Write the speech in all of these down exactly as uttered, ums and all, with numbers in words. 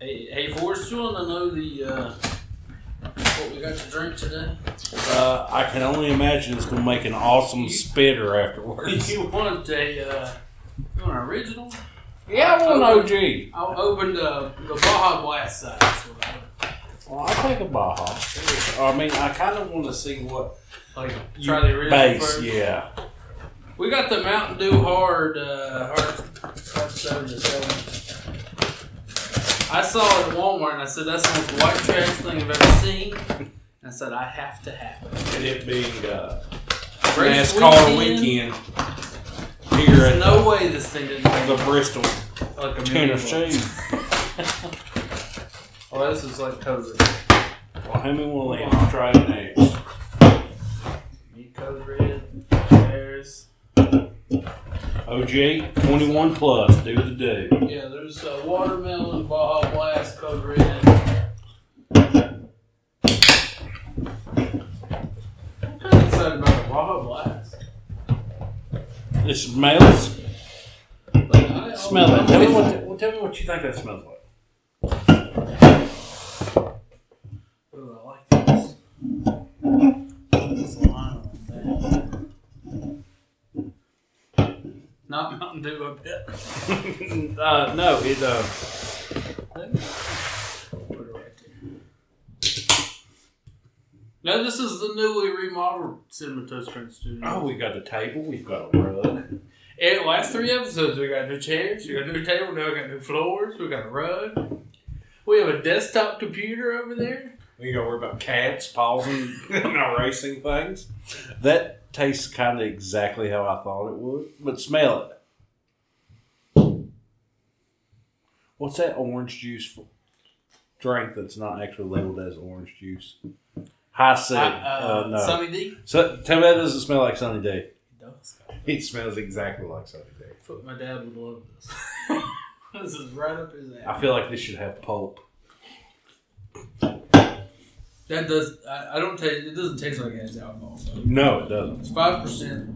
Hey, hey, Forrest, you want to know the uh, what we got to drink today? Uh, I can only imagine it's going to make an awesome spitter afterwards. You want a, uh, you want an original? Yeah, I want an O G. I'll open the, the Baja Blast size. Well, I'll take a Baja. I mean, I kind of want to see what... Like, try the original base, first. Yeah. We got the Mountain Dew Hard, uh, hard, hard seventy-seven. I saw it at Walmart and I said, that's the most white trash thing I've ever seen. And I said, I have to have it. And it being uh, Race NASCAR weekend. weekend, here There's at no way this thing didn't make the Bristol like a Tennessee. Oh, this is like Code Red. Well, hand me one of them. I'll try it next. Me Code Red. There's... O G, twenty-one plus, do the do. Yeah, there's uh, Watermelon, Baja Blast, Code Red. I'm kind of excited about the Baja Blast. It smells. Like, I, Smell I, it. Tell me, what, well, tell me what you think that smells like. Ooh, I like this. There's a line on that. Not Mountain Dew, I bet. uh, no, it, uh... Put it right there. No, this is the newly remodeled Cinnamon Toast Crunch Studio. Oh, we got the table, we've got a rug. And last three episodes, we got new chairs, we got a new table, now we got new floors, we got a rug. We have a desktop computer over there. We gotta worry about cats, paws, and erasing things. That tastes kind of exactly how I thought it would, but smell it. What's that orange juice for? Drink that's not actually labeled as orange juice? High C. Uh, Uh, uh, no. Sunny D? So, tell me that doesn't smell like Sunny D. It does. It smells exactly like Sunny D. But my dad would love this. This is right up his alley. I feel like this should have pulp. That does. I, I don't taste. It doesn't taste like it has alcohol. So. No, it doesn't. It's five percent.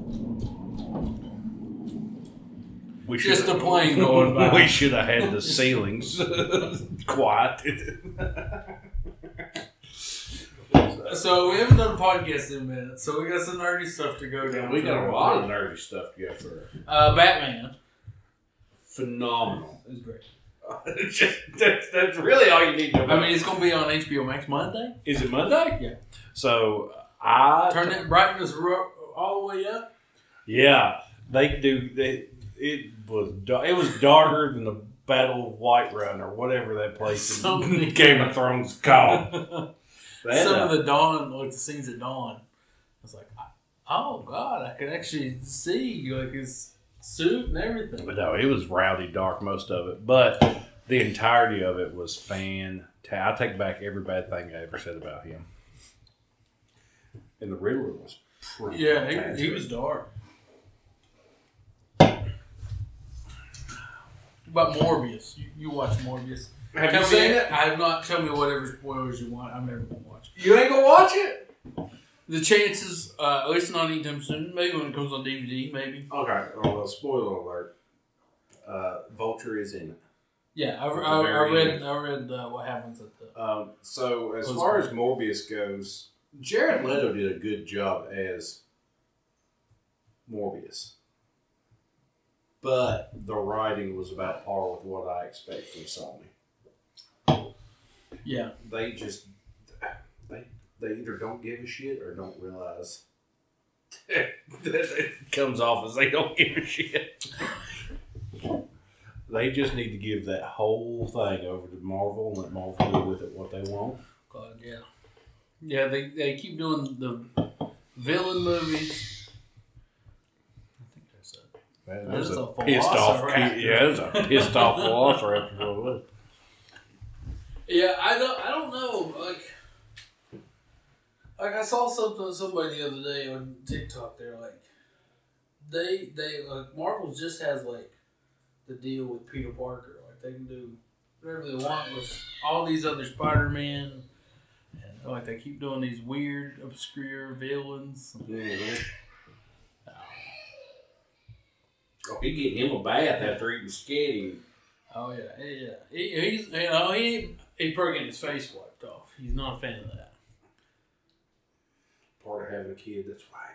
We Just should- a plane going by. We should have had the ceilings quieted. So we haven't done a podcast in a minute. So we got some nerdy stuff to go down. We got a lot of nerdy stuff to go through. Uh, Batman. Phenomenal. It was great. Just, that's, that's really all you need to know. I mean, it's going to be on H B O Max Monday. Is it Monday? Yeah. So I Turn that brightness ro- all the way up. Yeah, they do. They, it was da- it was darker than the Battle of Whiterun or whatever that place in Game of Thrones is called. That, Some uh, of the dawn, like the scenes at dawn, I was like, oh god, I could actually see like his suit and everything. But no, it was rowdy dark, most of it. But the entirety of it was fantastic. I take back every bad thing I ever said about him. And the Riddler was pretty Yeah, fantastic. he, he was dark. About Morbius. You, you watch Morbius. Have Tell you me- seen it? I have not. Tell me whatever spoilers you want. I'm never going to watch it. You ain't gonna watch it? The chances, uh, at least not anytime soon. Maybe when it comes on D V D, maybe. Okay, oh, well, spoiler alert. Uh, Vulture is in it. Yeah, I, At the I, I very read. end. I read uh, what happens at the. Um, so, as Close far call. as Morbius goes, Jared Leto did a good job as Morbius. But the writing was about par with what I expect from Sony. Yeah. They just, they, they either don't give a shit or don't realize. It comes off as they don't give a shit. They just need to give that whole thing over to Marvel and let Marvel do with it what they want. God, yeah. Yeah, they, they keep doing the villain movies. I think there's a. Man, There's there's a a pissed off velociraptor. kid. Yeah, there's a pissed off velociraptor. Yeah, I don't. I don't know. Like, like I saw something somebody the other day on TikTok. They're like, they they like Marvel just has like the deal with Peter Parker. Like they can do whatever they want with all these other Spider-Man, and like they keep doing these weird, obscure villains. Mm-hmm. Oh, he getting him a bath after eating sketty. Oh yeah, yeah. He, he's you know he he probably getting his face wiped off. He's not a fan of that. Part of having a kid. That's why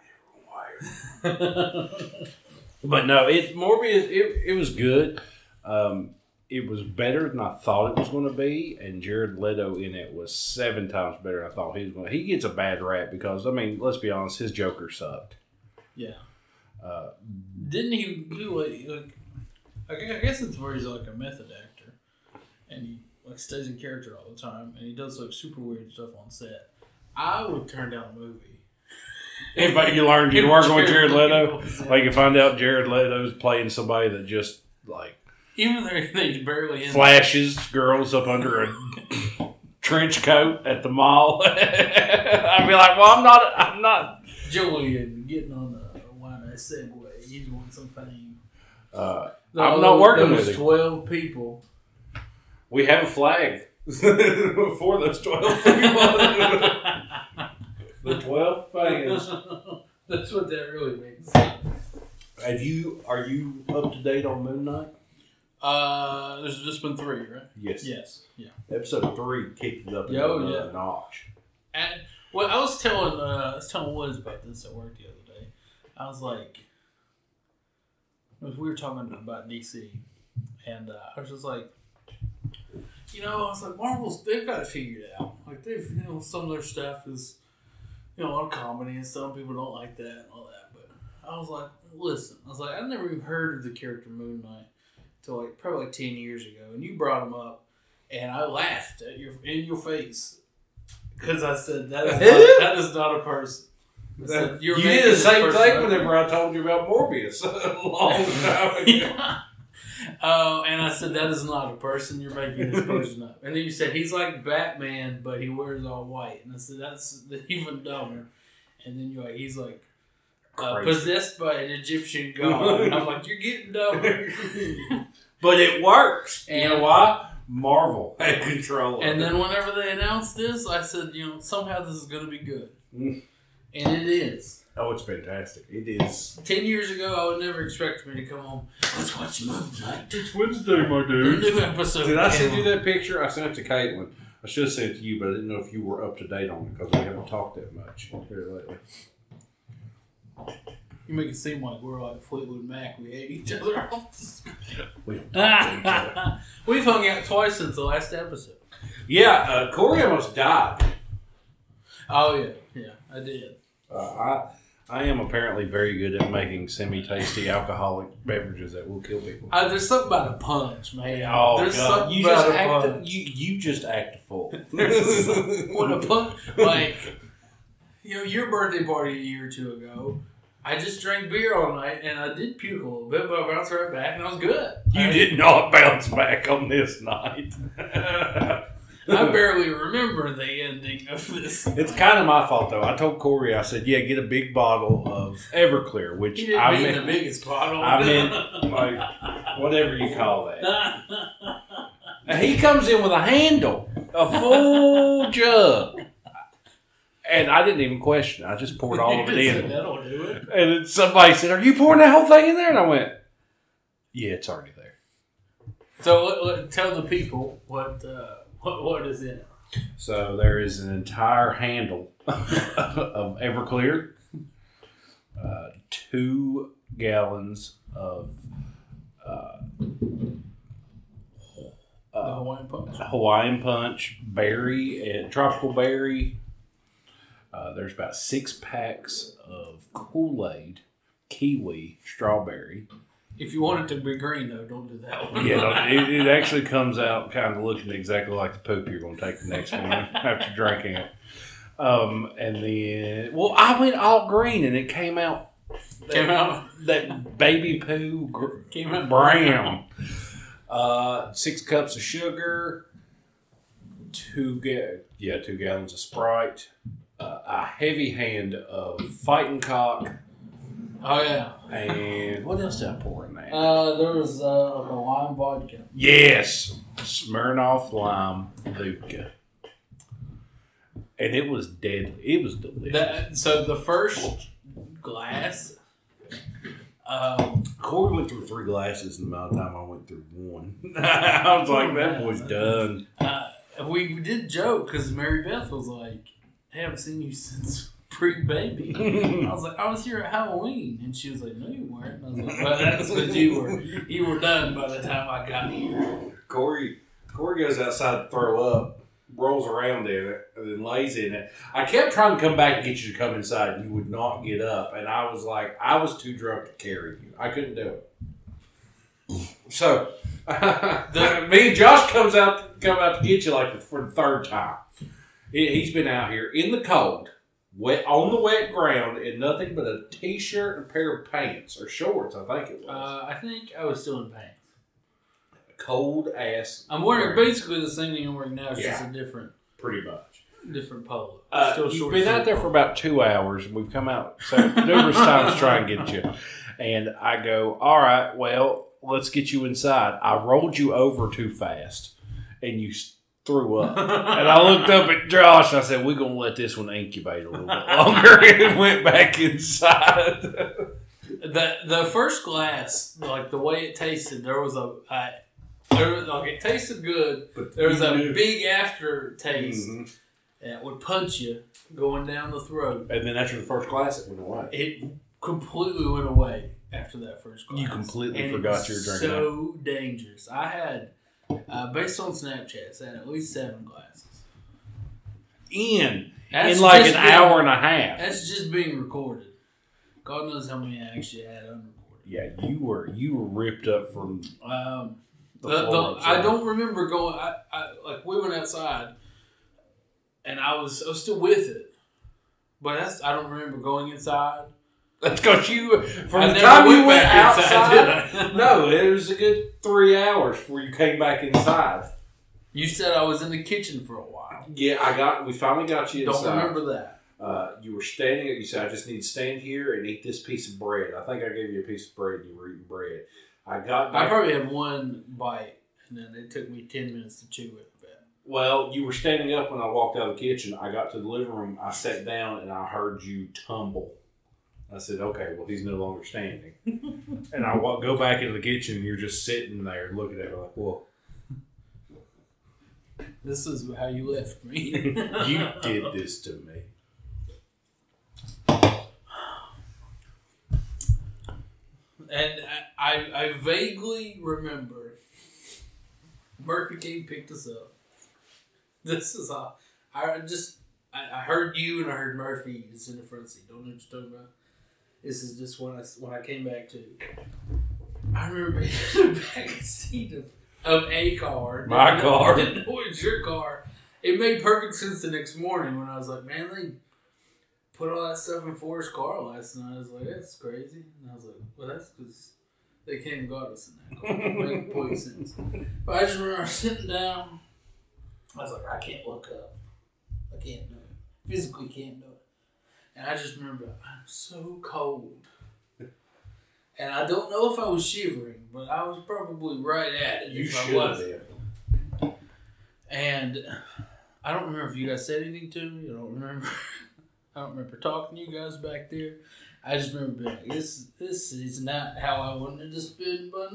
I never wired. But no, it Morbius. It, it was good. Um, it was better than I thought it was going to be, and Jared Leto in it was seven times better than I thought he was going to. He gets a bad rap because I mean, let's be honest, his Joker sucked. Yeah. Uh, Didn't he do like, like? I guess it's where he's like a method actor, and he like stays in character all the time, and he does like super weird stuff on set. I would turn down a movie. If you learned you weren't going Jared Leto, like you find out Jared Leto's playing somebody that just like even though they barely in flashes girls up under a trench coat at the mall, I'd be like, well, I'm not, I'm not. Julian getting on a why not Segway. He's won some fame. Uh, No, I'm not working those with him. twelve people. We have a flag for those twelve people. The twelve fans. That's what that really means. Have you? Are you up to date on Moon Knight? Uh, there's just been three, right? Yes. Yes. Yeah. Episode three kicked it up Yeah, oh, another yeah. notch. And well, I was telling uh, I was telling Woods about this at work the other day. I was like, we were talking about D C, and uh, I was just like, you know, I was like, Marvel's they've got it figured out. Like they've, you know, some of their stuff is, you know, a lot of comedy, and some people don't like that and all that. But I was like, listen, I was like, I never even heard of the character Moon Knight until like probably like ten years ago, and you brought him up, and I laughed at your in your face because I said that is not, that is not a person. I said, You "You're did making the this same person thing up." whenever I told you about Morbius a long time ago. Yeah. Uh, and I said, that is not a person. You're making this person up. And then you said, he's like Batman, but he wears all white. And I said, that's even dumber. And then you're like, he's like uh, Crazy. possessed by an Egyptian god. And I'm like, you're getting dumber. But it works. And- you know why? Marvel had control of And it. then whenever they announced this, I said, you know, somehow this is going to be good. Mm. And it is. Oh, it's fantastic. It is. Ten years ago, I would never expect me to come home. Let's watch Moon Knight. It's Wednesday, my The new episode. Did I send came you on. that picture? I sent it to Caitlin. I should have sent it to you, but I didn't know if you were up to date on it because we haven't talked that much here lately. You make it seem like we're like Fleetwood Mac. We hate each other off the screen. We don't talk to each other. We've hung out twice since the last episode. Yeah, uh, Corey almost died. Oh, yeah. Yeah, I did. Uh, I I am apparently very good at making semi-tasty alcoholic beverages that will kill people. Uh, there's something about a punch, man. Oh, there's God. something You about just a act punch. you, you just act a fool. When a punch, like, you know, your birthday party a year or two ago, I just drank beer all night, and I did puke a little bit, but I bounced right back, and I was good. You I, did not bounce back on this night. I barely remember the ending of this. It's kind of my fault, though. I told Corey, I said, yeah, get a big bottle of Everclear, which He didn't I mean meant, the biggest bottle. I meant, like, whatever you call that. And he comes in with a handle, a full jug. And I didn't even question it. I just poured all of it You said, in. that'll do it. And then somebody said, are you pouring that whole thing in there? And I went, yeah, it's already there. So let, let, tell the people what uh, what what is in it. So there is an entire handle of Everclear, uh, two gallons of uh, The uh, Hawaiian Punch. Hawaiian Punch, berry, and tropical berry. Uh, there's about six packs of Kool-Aid, kiwi, strawberry. If you want it to be green, though, don't do that one. Yeah, it, it actually comes out kind of looking exactly like the poop you're going to take the next morning after drinking it. Um, and then, well, I went all green, and it came out. Came out. That baby poo gr- Came out brown. Uh, six cups of sugar, two ga- yeah, two gallons of Sprite, uh, a heavy hand of fighting cock, Oh, yeah. and what else did I pour in there? Uh, there was uh, a lime vodka. Yes, Smirnoff Lime Vodka, and it was deadly. It was delicious. That, so the first glass, Um, Corey went through three glasses in the amount of time I went through one. I was like, that boy's done. Uh, we, we did joke because Mary Beth was like, hey, I haven't seen you since pre-baby. I was like, I was here at Halloween. And she was like, no, you weren't. And I was like, well, that's because you were, you were done by the time I got here. Corey, Corey goes outside to throw up, rolls around in it, and then lays in it. I kept trying to come back and get you to come inside, and you would not get up. And I was like, I was too drunk to carry you. I couldn't do it. So, the, me and Josh comes out, come out to get you like for the third time. He, he's been out here in the cold, wet on the wet ground, in nothing but a t-shirt and a pair of pants or shorts. I think it was. Uh, I think I was still in pants. Cold ass. I'm wearing basically the same thing I'm wearing now. It's Yeah. just a different, Pretty much. different polo. Uh, Still you've short been out sleeve there for polo. about two hours, and we've come out so numerous times to try and get you. And I go, all right, well, let's get you inside. I rolled you over too fast, and you threw up. And I looked up at Josh, and I said, we're going to let this one incubate a little bit longer, and went back inside. The the first glass, like the way it tasted, there was a, I, there was, like it tasted good, but there was a big aftertaste Mm-hmm. that would punch you going down the throat. And then after the first glass, it went away. It completely went away after that first glass. You completely and forgot it you were was drinking so dangerous. I had, uh, based on Snapchats, I had at least seven glasses. In, That's in like an just being- hour and a half. That's just being recorded. God knows how many I actually had unrecorded. Yeah, you were you were ripped up from Um, the, the, floor the, I don't remember going. I, I like we went outside, and I was I was still with it, but that's I don't remember going inside. That's because you from I the never time you went went back inside, outside. did I? No, it was a good three hours before you came back inside. You said I was in the kitchen for a while. Yeah, I got. We finally got you Don't inside. remember that. Uh, you were standing. You said, "I just need to stand here and eat this piece of bread." I think I gave you a piece of bread. and You were eating bread. I got. Back, I probably had one bite, and then it took me ten minutes to chew it. Well, you were standing up when I walked out of the kitchen. I got to the living room. I sat down and I heard you tumble. I said, "Okay, well, he's no longer standing." And I walk, go back into the kitchen, and you're just sitting there looking at me like, "Well, This is how you left me." you did this to me." And I, I, I vaguely remember Murphy came picked us up. This is all. I just I, I heard you and I heard Murphy is in the front seat. Don't know what you're talking about. This is just when I when I came back to. I remember in the back seat of, of a car. My didn't know- car. Didn't know it was your car. It made perfect sense the next morning when I was like, man, they put all that stuff in Forrest's car last night. I was like, that's crazy. And I was like, well, that's because they came and got us in that car. It made complete sense. But I just remember sitting down. I was like, I can't look up. I can't do it. Physically can't do it. And I just remember, I'm so cold. And I don't know if I was shivering, but I was probably right at it. You if I should have wasn't. been. And I don't remember if you guys said anything to me. I don't remember. I don't remember talking to you guys back there. I just remember being like, this, this is not how I wanted to spend my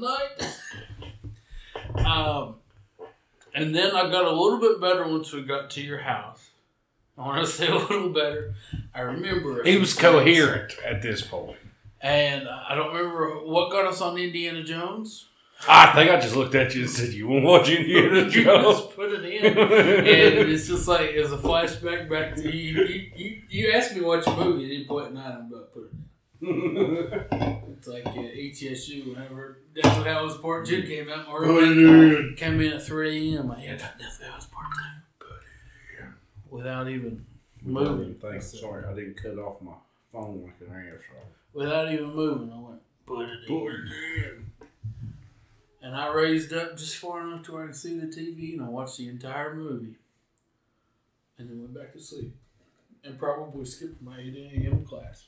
night. um, and then I got a little bit better once we got to your house. I want to say a little better. I remember. a He few was things. coherent at this point. And I don't remember what got us on Indiana Jones. I think I just looked at you and said, "You want to watch Indiana You Jones?" just put it in. And it's just like, it's a flashback back to you. You, you, you asked me to watch a movie, you didn't put it on, I'm about to put it in. It's like uh, E T S U, whenever Deathly Hallows Part two came out. Or Oh, came in at three a.m. I'm like, yeah, I got Deathly Hallows Part two. Without even moving. Thanks. Sorry, I didn't cut off my phone like an ass. Without even moving, I went, put it Put in. it in. And I raised up just far enough to where I could see the T V, and I watched the entire movie. And then went back to sleep. And probably skipped my eight a.m. class.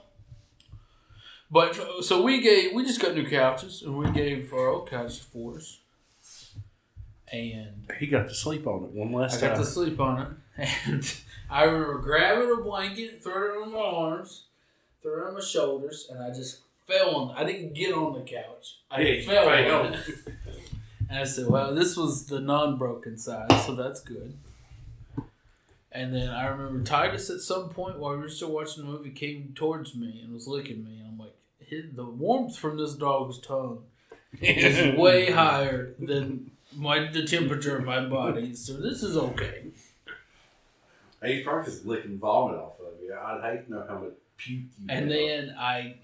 But, so we gave, we just got new couches, and we gave our old couches to Forrest. And He got to sleep on it one last I got time. to sleep on it. And I remember grabbing a blanket, throwing it on my arms, throwing it on my shoulders, and I just fell on. I didn't get on the couch. I Yeah, you fell fell. on it. And I said, "Well, this was the non-broken side, so that's good." And then I remember Titus at some point while we were still watching the movie came towards me and was licking me. And I'm like, his, the warmth from this dog's tongue is way higher than my the temperature of my body, so this is okay. He's probably just licking vomit off of you. I'd hate to know how much puke you And have. then I,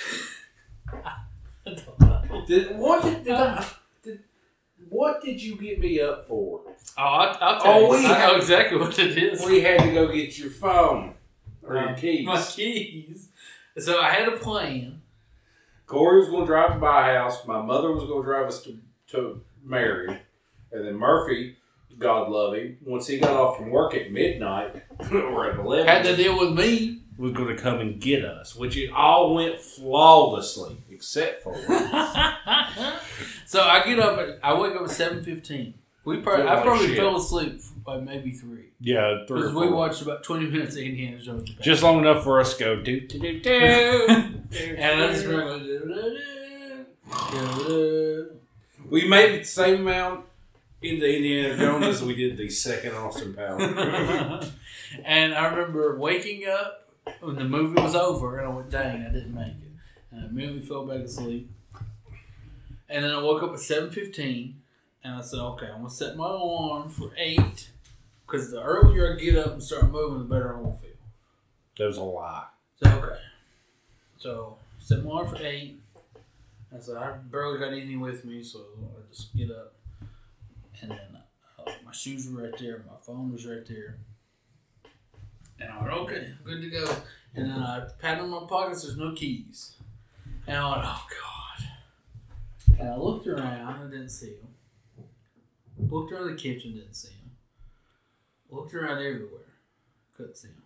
I don't know. Did, what did, did I, did, what did you get me up for? Oh, I'll, I'll tell Oh, you. we I know have- exactly what it is. We had to go get your phone or your Um, keys. My keys. So I had a plan. Corey was going to drive to my house. My mother was going to drive us to, to Marion. And then Murphy, God love him, once he got off from work at midnight, or at eleven, Had to deal with me. was going to come and get us, which it all went flawlessly, except for So I get up. At, I wake up at seven fifteen. We probably, Feel I like probably shit. fell asleep by maybe three yeah, three or because we four. watched about twenty minutes of Indiana Jones. Just long enough for us to go do do do do. And I just remember going, "Do-do-do, we made the same amount into Indiana Jones as we did the second Austin Powers. do-do." And I remember waking up when the movie was over, and I went, "Dang, I didn't make it." And I immediately fell back asleep. And then I woke up at seven fifteen, and I said, "Okay, I'm gonna set my alarm for eight, because the earlier I get up and start moving, the better I'm gonna feel." That was a lie. So okay, so set my alarm for eight. I said I barely got anything with me, so I just get up, and then uh, my shoes were right there, my phone was right there, and I went, "Okay, good to go." And then I pat in my pockets. There's no keys, and I went, "Oh God!" And I looked around. I didn't see them. Looked around the kitchen. Didn't see them. Looked around everywhere. Couldn't see them.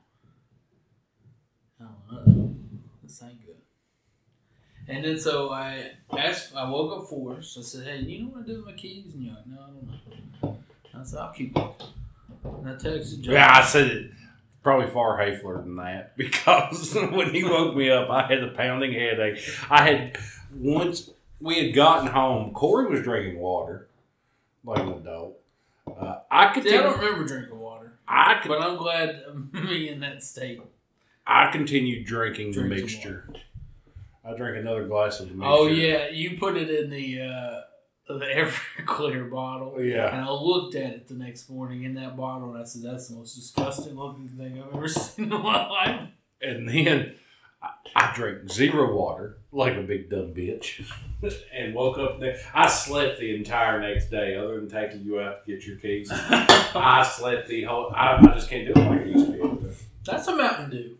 I went, "Uh-oh, this ain't good." And then so I asked, I woke up Forrest. I said, "Hey, you know what I do with my keys?" And you're like, "No, I don't know." I said, "I'll keep looking." And I texted Joe. Yeah, I said it probably far Hafler than that because when he woke me up, I had a pounding headache. I had once we had gotten home. Corey was drinking water like an adult. Uh, I could. See, I don't remember drinking water, I could. but I'm glad me in that state. I continued drinking Drink the some mixture. I drank another glass of the mixture. Oh yeah, you put it in the uh, the Everclear bottle. Yeah. And I looked at it the next morning in that bottle, and I said, "That's the most disgusting looking thing I've ever seen in my life." And then I, I drank zero water like a big dumb bitch and woke up there. I slept the entire next day other than taking you out to get your keys. I slept the whole... I, I just can't do it like I used to be able to. That's a Mountain Dew.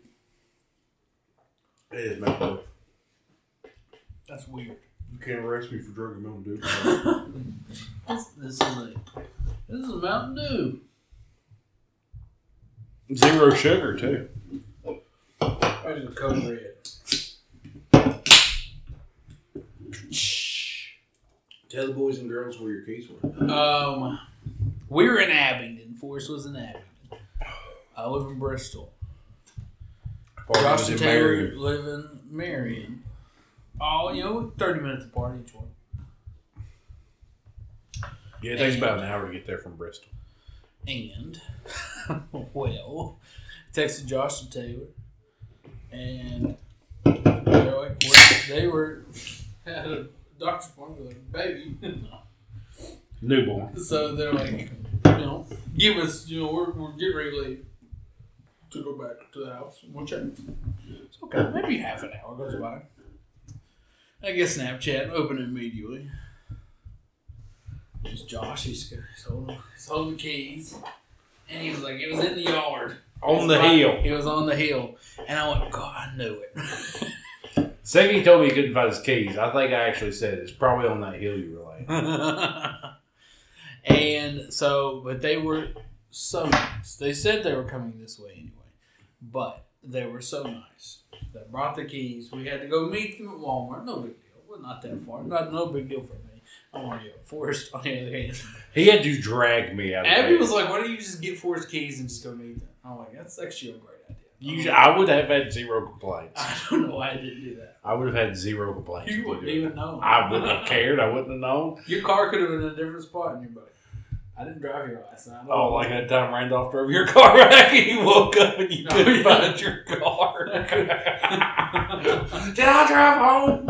It is Mountain Dew. That's weird. You can't arrest me for drinking Mountain Dew. This, this is a this is a Mountain Dew. Zero sugar, too. Where's the Code Red? Tell the boys and girls where your keys were. Um, we were in Abingdon. Forrest was in Abingdon. I live in Bristol. Josh and Taylor live in Marion. Oh, you know, thirty minutes apart each one. Yeah, it takes about an hour to get there from Bristol. And, well, texted Josh and Taylor, and they're like, well, they were at a doctor's appointment with a baby. Newborn. So they're like, you know, give us, you know, we're, we're getting ready to leave to go back to the house. We'll check. It's okay. Maybe half an hour goes by. I get Snapchat, open it immediately. It's Josh. He's, he's, holding, he's holding the keys. And he was like, it was in the yard. On the It was by- hill. It was on the hill. And I went, God, I knew it. Second he told me he couldn't find his keys. I think I actually said it's probably on that hill you were laying. And so, but they were so nice. They said they were coming this way anyway. But they were so nice. They brought the keys. We had to go meet them at Walmart. No big deal. Well, not that far. Not no big deal for me. I want to go. Forrest, on the other hand. He had to drag me out of Abby bed. was like, why don't you just get Forrest keys and just go meet them? I'm like, that's actually a great idea. You, I would have had zero complaints. I don't know why I didn't do that. I would have had zero complaints. You wouldn't even know. I wouldn't have cared. I wouldn't have known. Your car could have been in a different spot in your boat. I didn't drive your last night. Oh, like that time Randolph drove your car back and you woke up and you couldn't find your car. Did I drive home?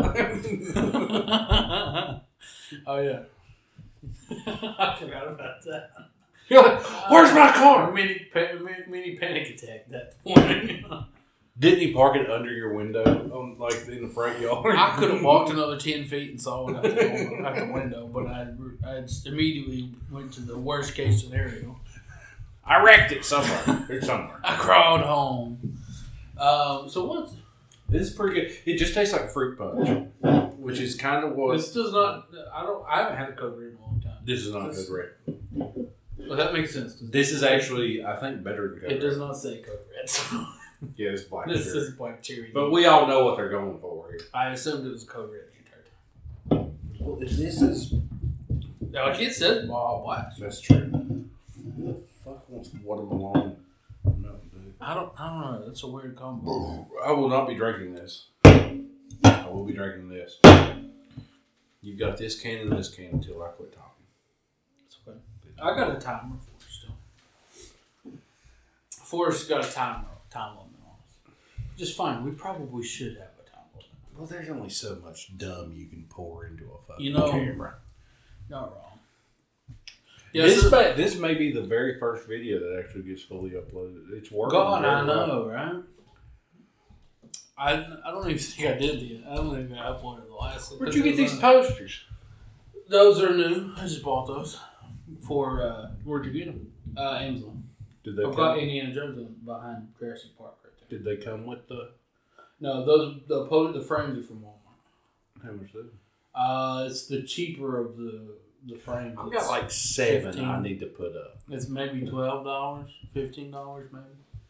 Oh, yeah. I forgot about that. You're like, where's my car? Uh, mini, pa- mini, mini panic attack that morning. Didn't he park it under your window, on, like in the front yard? I could have walked another ten feet and saw it out the, out the window, but I, I just immediately went to the worst case scenario. I wrecked it somewhere. It's somewhere. I crawled home. Um, so what's This is pretty good. It just tastes like fruit punch, which is kind of what. this does not? I don't. I haven't had a Code Red in a long time. This is not This- good red. Well, that makes sense. This is actually, I think, better than Code It Red. does not say Code Red. So Yeah, it's black this cherry. is black cherry. But we all know what they're going for here. I assumed it was Code Red the entire time. Well, if this is. Like it says all black. That's true. Who the fuck wants watermelon? No, dude. I don't. I don't know. That's a weird combo. I will not be drinking this. I will be drinking this. You've got this can and this can until I quit talking. It's okay. I got a timer for it still. Forrest's got a timer, time limit on us. Just fine. We probably should have a time limit. Well, there's only so much dumb you can pour into a fucking You know, camera. Not wrong. Yeah, this, so, may, this may be the very first video that actually gets fully uploaded. It's working. God, I very well. know, right? I, I don't even think I did the. I don't think I uploaded the last. Where'd you get these posters? Those are new. I just bought those for. Uh, Where'd you get them? uh, Amazon. Did they I've got come? Indiana Jones behind Jurassic Park right there. Did they come with the? No, those the po- the frames are from Walmart. How much? Did? Uh, it's the cheaper of the the frames. I've It's- got like seven. fifteen. I need to put up. It's maybe twelve dollars, fifteen dollars, maybe.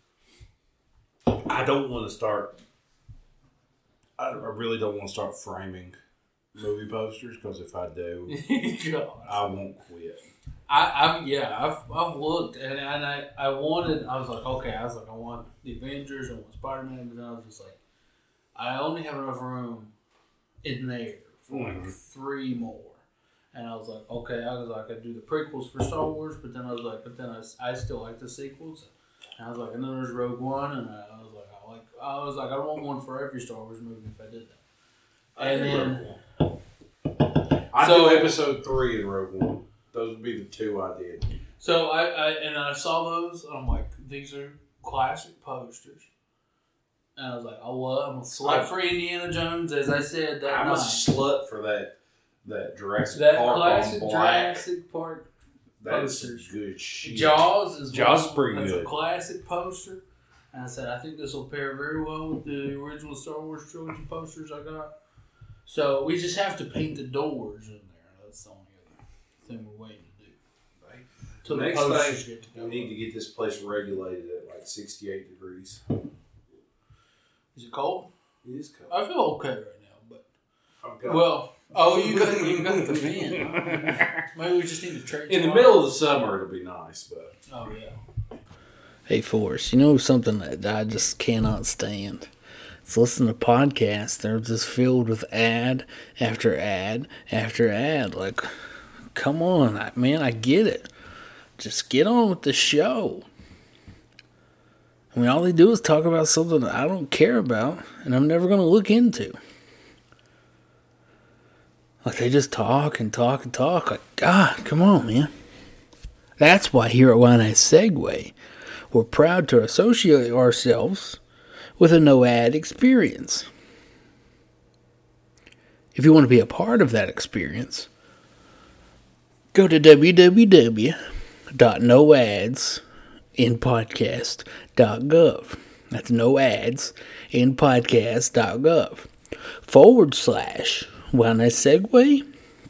I don't want to start. I I really don't want to start framing movie posters because if I do, God. I won't quit. I, I've yeah, I've I've looked and, and I, I wanted I was like, okay, I was like, I want the Avengers, I want Spider Man, but then I was just like, I only have enough room in there for like Mhm. three more. And I was like, okay, I was like, I do the prequels for Star Wars, but then I was like, but then I, I still like the sequels. And I was like, and then there's Rogue One, and I, I was like, I like, I was like, I want one for every Star Wars movie if I did that. And then, I So- do episode three in Rogue One. Those would be the two I did. so I, I and I saw those, and I'm like, these are classic posters. And I was like, oh well, I'm a slut for Indiana Jones, as I said that I'm night. a slut for that that Jurassic that Park classic on black. Jurassic Park. That's posters. good shit. Jaws is Jaws one, is pretty that's good. a classic poster. And I said, I think this will pair very well with the original Star Wars trilogy posters I got. So we just have to paint the doors in there. That's the only other thing we're waiting to do. Right. Till the Next posters thing, get to go. we need to get this place regulated at like sixty-eight degrees. Is it cold? It is cold. I feel okay right now, but I've got well, oh, you got you got the fan. Maybe we just need to trade. in the middle of the summer, it'll be nice, but Oh yeah. Hey, Forrest, you know something that I just cannot stand? It's listening to podcasts. They're just filled with ad after ad after ad. Like, come on, I- man, I get it. Just get on with the show. I mean, all they do is talk about something that I don't care about and I'm never going to look into. Like, they just talk and talk and talk. Like, God, come on, man. That's why here at Why Not Segway, we're proud to associate ourselves with a no-ad experience. If you want to be a part of that experience, go to w w w dot no ads in podcast dot gov. That's no ads in podcast dot gov forward slash Wellness Segway.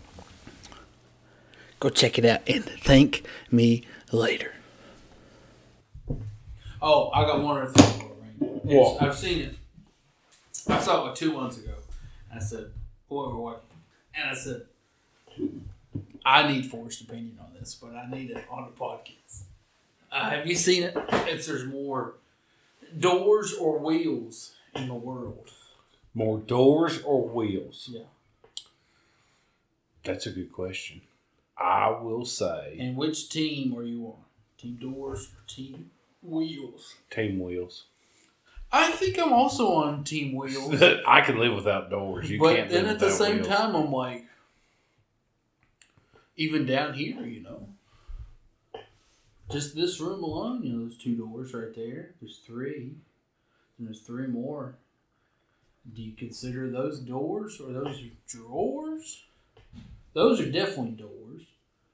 Go check it out and thank me later. Oh, I got one other thing for you, right? What? I've seen it. I saw it like two months ago. And I said, whoever what? And I said, I need Forrest's opinion on this, but I need it on the podcast. Uh, have you seen it? If there's more doors or wheels in the world? More doors or wheels? Yeah. That's a good question. I will say And which team are you on? Team doors or team wheels? team wheels. I think I'm also on team wheels. I can live without doors. You But can't then live at the without same wheels. time, I'm like, even down here, you know, just this room alone, you know, there's two doors right there. There's three. And there's three more. Do you consider those doors or those drawers? Those are definitely doors.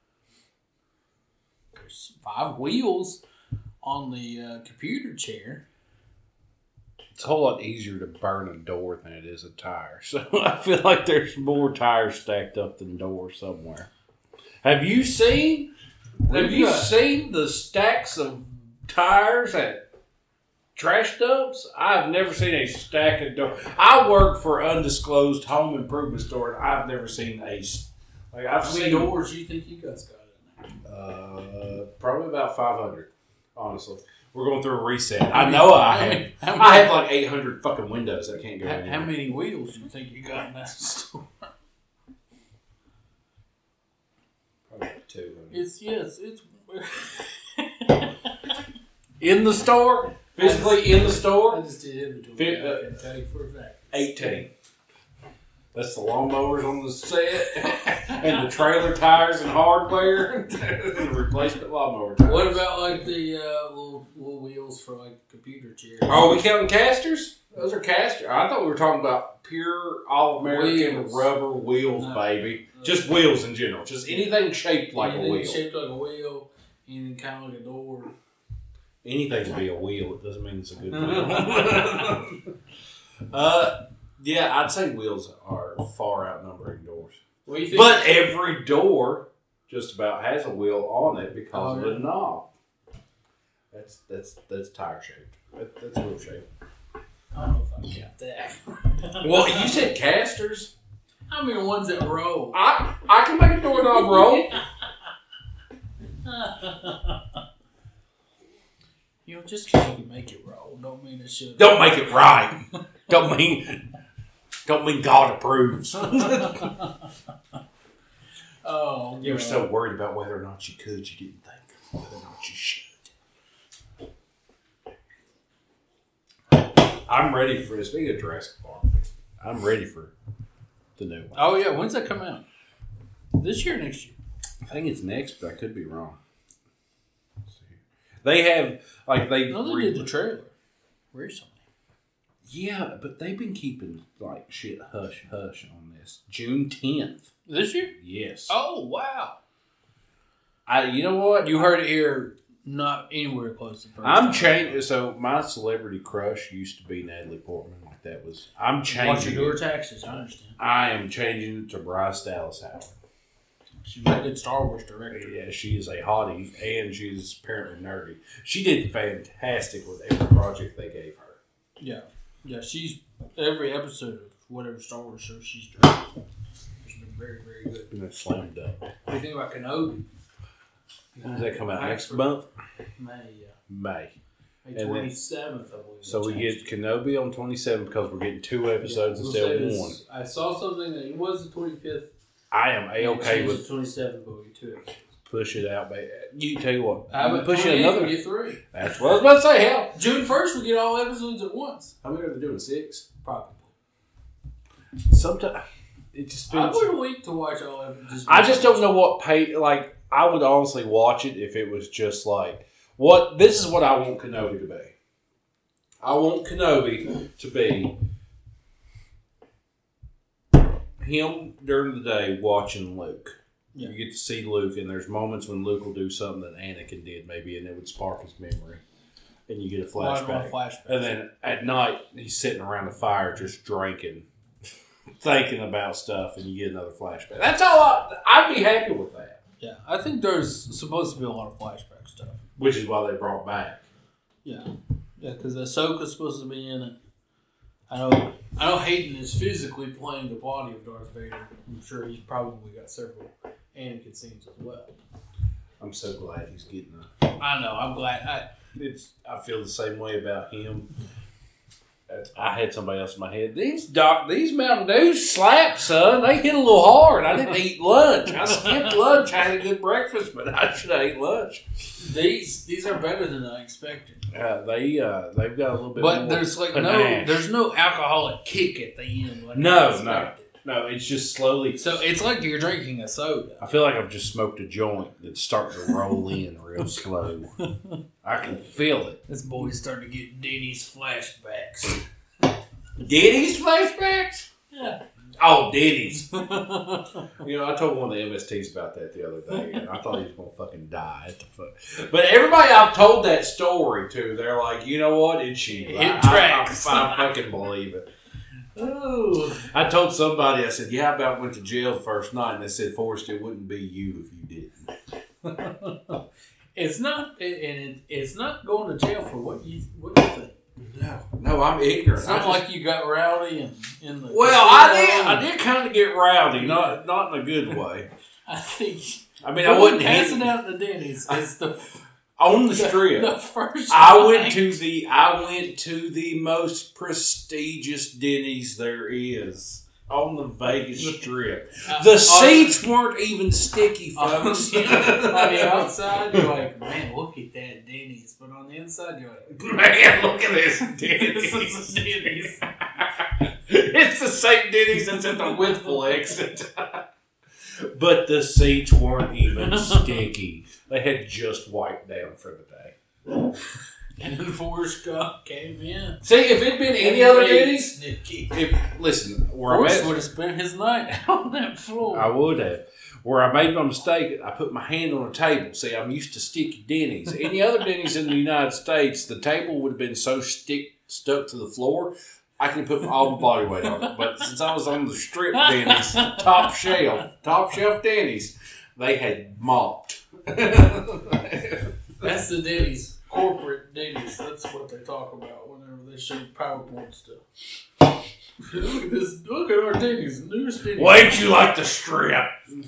There's five wheels on the uh, computer chair. It's a whole lot easier to burn a door than it is a tire. So I feel like there's more tires stacked up than doors somewhere. Have you seen? Have you Yeah. seen the stacks of tires at trash dumps? I've never seen a stack of doors. I work for undisclosed home improvement store, and I've never seen a s- like I've How many seen doors do you think you guys got in there? Uh, probably about five hundred, honestly. We're going through a reset. I know I How have. many- how I many- have like eight hundred fucking windows that can't go How, anywhere. how many wheels do you think you got in that store? Probably like two. It's yes, it's In the store? Physically in the I store? just did inventory. Fit- I can tell you for a fact. eighteen. That's the lawnmowers on the set and the trailer tires and hardware and the replacement lawnmower tires. What about like the uh, little little wheels for like computer chairs? Are we counting casters? Those are casters. I thought we were talking about pure all-American Wheels. rubber wheels, No. baby. Just wheels in general. Just anything shaped like anything a wheel. shaped like a wheel, anything kind of like a door. Anything to be a wheel, it doesn't mean it's a good wheel. uh, yeah, I'd say wheels are far outnumbering doors. What do you think? But every door just about has a wheel on it because Oh, of yeah. the knob. That's that's that's tire shaped. That, that's wheel shaped. I don't know if I got that. Well, you said casters. I mean, ones that roll. I I can make a doorknob roll. You know, just because you can make it roll, don't mean it should. Don't make it right. Don't mean don't mean God approves. Oh, You were God. so worried about whether or not you could, you didn't think whether or not you should. I'm ready for this. Speaking of Jurassic Park, I'm ready for the new one. Oh yeah, when's that come out? This year, or next year? I think it's next, but I could be wrong. Let's see. They have like they. No, they re- did the trailer recently. Yeah, but they've been keeping like shit hush hush on this. June tenth. This year? Yes. Oh wow! I. You know what? You heard it here, not anywhere close to first. I'm time. changing. So my celebrity crush used to be Natalie Portman. Like that was. I'm Watch changing. your door it. taxes. I understand. I am changing it to Bryce Dallas Howard. She's a good Star Wars director. Yeah, she is a hottie, and she's apparently nerdy. She did fantastic with every project they gave her. Yeah, yeah. She's every episode of whatever Star Wars show she's directed. She's been very, very good. And then slam dunk. What do you think about Kenobi? When does that come out? May Next month? May, yeah. May. May And then- twenty seventh, I believe. So we they get changed Kenobi on twenty-seventh because we're getting two it. episodes Yeah, we'll instead say of this- one. I saw something that it was the twenty fifth. I am a-okay with twenty seventh, but we get two episodes. push it out, baby. You tell you what, How about push it twenty-eighth, another. we get three. That's what I was about to say. Hell, June first, we get all episodes at once. How many are they doing? Six? Probably. sometimes it just I depends. would wait to watch all episodes. I just don't know what pay. Like, I would honestly watch it if it was just like, what. This is what I want Kenobi to be. I want Kenobi to be him during the day watching Luke. Yeah. You get to see Luke, and there's moments when Luke will do something that Anakin did, maybe, and it would spark his memory, and you get a Watch my flashback. flashback. And then at night, he's sitting around the fire just drinking, thinking about stuff, and you get another flashback. That's all I, I'd be happy with that. Yeah, I think there's supposed to be a lot of flashback stuff. Which is why they brought back. Yeah, yeah, because Ahsoka's supposed to be in it. I know, I know Hayden is physically playing the body of Darth Vader. I'm sure he's probably got several Anakin scenes as well. I'm so glad he's getting a. I know. I'm glad. I, It's. I feel the same way about him. That's, I had somebody else in my head. These doc, these Mountain Dews slap, son. They hit a little hard. I didn't eat lunch. I skipped lunch. I had a good breakfast, but I should have ate lunch. these these are better than I expected. Uh, they uh, they've got a little bit. But more there's like panache. no there's no alcoholic kick at the end. Like I No, no, expected. no. It's just slowly. So it's like you're drinking a soda. I feel like I've just smoked a joint that's starting to roll in real slow. I can feel it. This boy's starting to get Denny's flashbacks. Denny's flashbacks? Yeah. Oh, Denny's. You know, I told one of the M S Ts about that the other day, and I thought he was going to fucking die. At the fuck. But everybody I've told that story to, they're like, you know what? It's you. It I, tracks. I, I, I fucking believe it. Oh. I told somebody, I said, yeah, I about went to jail the first night, and they said, Forrest, it wouldn't be you if you didn't. It's not, and it, it's not going to jail for what you what you think. No, no, I'm ignorant. It's not I just- like you got rowdy and in the. Well, I did. casino. I did kind of get rowdy, not not in a good way. I think. I mean, I wasn't passing hitting out the Denny's. Is the on the strip. The first. I went night. to the I went to the most prestigious Denny's there is on the Vegas Strip. Uh, The on- seats weren't even sticky, On folks. the, on the outside, you're like, man, look at that Denny's. But on the inside, you're like, Man, look at this this Denny's. is Denny's. It's the same Denny's that's at the Whitful exit. But the seats weren't even sticky. They had just wiped down for the day. And then Forrest Gump came in. See, if it'd been any other Denny's, Snicky. if listen, where I Forrest met, would have spent his night on that floor. I would have. Where I made my mistake, I put my hand on a table. See, I'm used to sticky Denny's. Any other Denny's in the United States, the table would have been so stick stuck to the floor, I could put all my body weight on it. But since I was on the strip Denny's, top shelf, top shelf Denny's, they had mopped. That's the Denny's. Corporate Denny's. That's what they talk about whenever they show PowerPoint stuff. Look at this. Look at our Denny's. Newest Denny's. Why ain't you like the strip?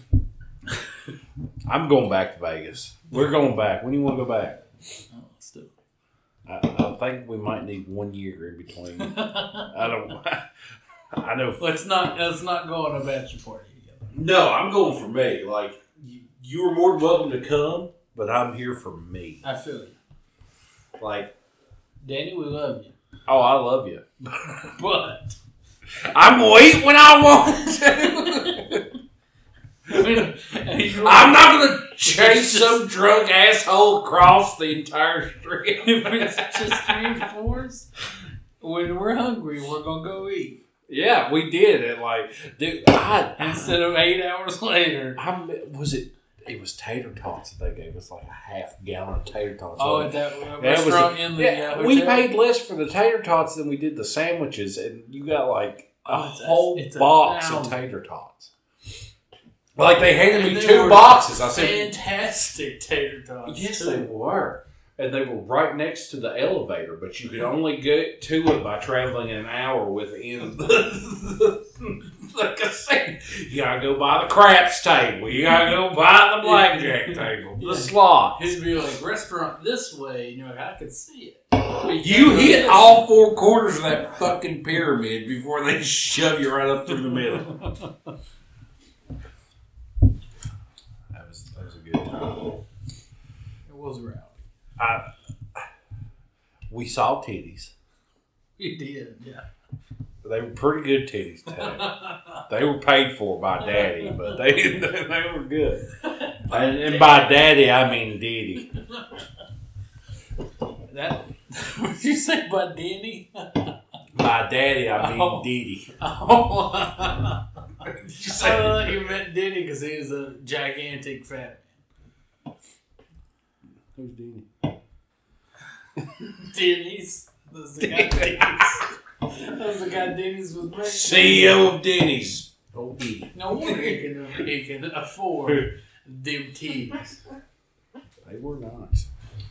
I'm going back to Vegas. We're going back. When do you want to go back? Oh, still. I, I think we might need one year in between. I don't. I know. Let's not. Let's not go on a bachelor party together. No, I'm going for me. Like you, you are more than welcome to come, but I'm here for me. I feel you, Like, Danny. We love you, oh, I love you, but I'm gonna eat when I want to. I'm not gonna chase some drunk asshole across the entire street. If it's just three and fours, when we're hungry, we're gonna go eat Yeah, we did it. Like, dude, I, instead of eight hours later. I was it. It was tater tots that they gave us, like a half gallon of tater tots. Oh, at that uh, That was restaurant a- in the yeah, uh, we hotel? paid less for the tater tots than we did the sandwiches, and you got like a Oh, it's a- whole it's a box of thousand. tater tots. Like they handed And me they two were boxes. I said, fantastic tater tots. "Yes, too. they were," and they were right next to the elevator. But you could only get to it by traveling an hour within the, the casino. You gotta go by the craps table. You gotta go by the blackjack table. The Yeah. slot. He'd be like, restaurant this way, and you're like, I can see it. You hit all four corners of that fucking pyramid before they shove you right up through the middle. That was that was a good time. It was rowdy. I, we saw titties. We did, yeah. They were pretty good titties. Too. They were paid for by Daddy, but they they were good. And, and by Daddy, I mean Diddy. That, what did you say about Danny? By Daddy, I mean Oh. Diddy. Oh, I thought you meant Denny because he was a gigantic fat Who's Diddy? Denny's. That's the guy Denny's. That's the guy Denny's was making. C E O of Denny's. Oh, Diddy. No wonder he can, he can afford them titties. They were nice.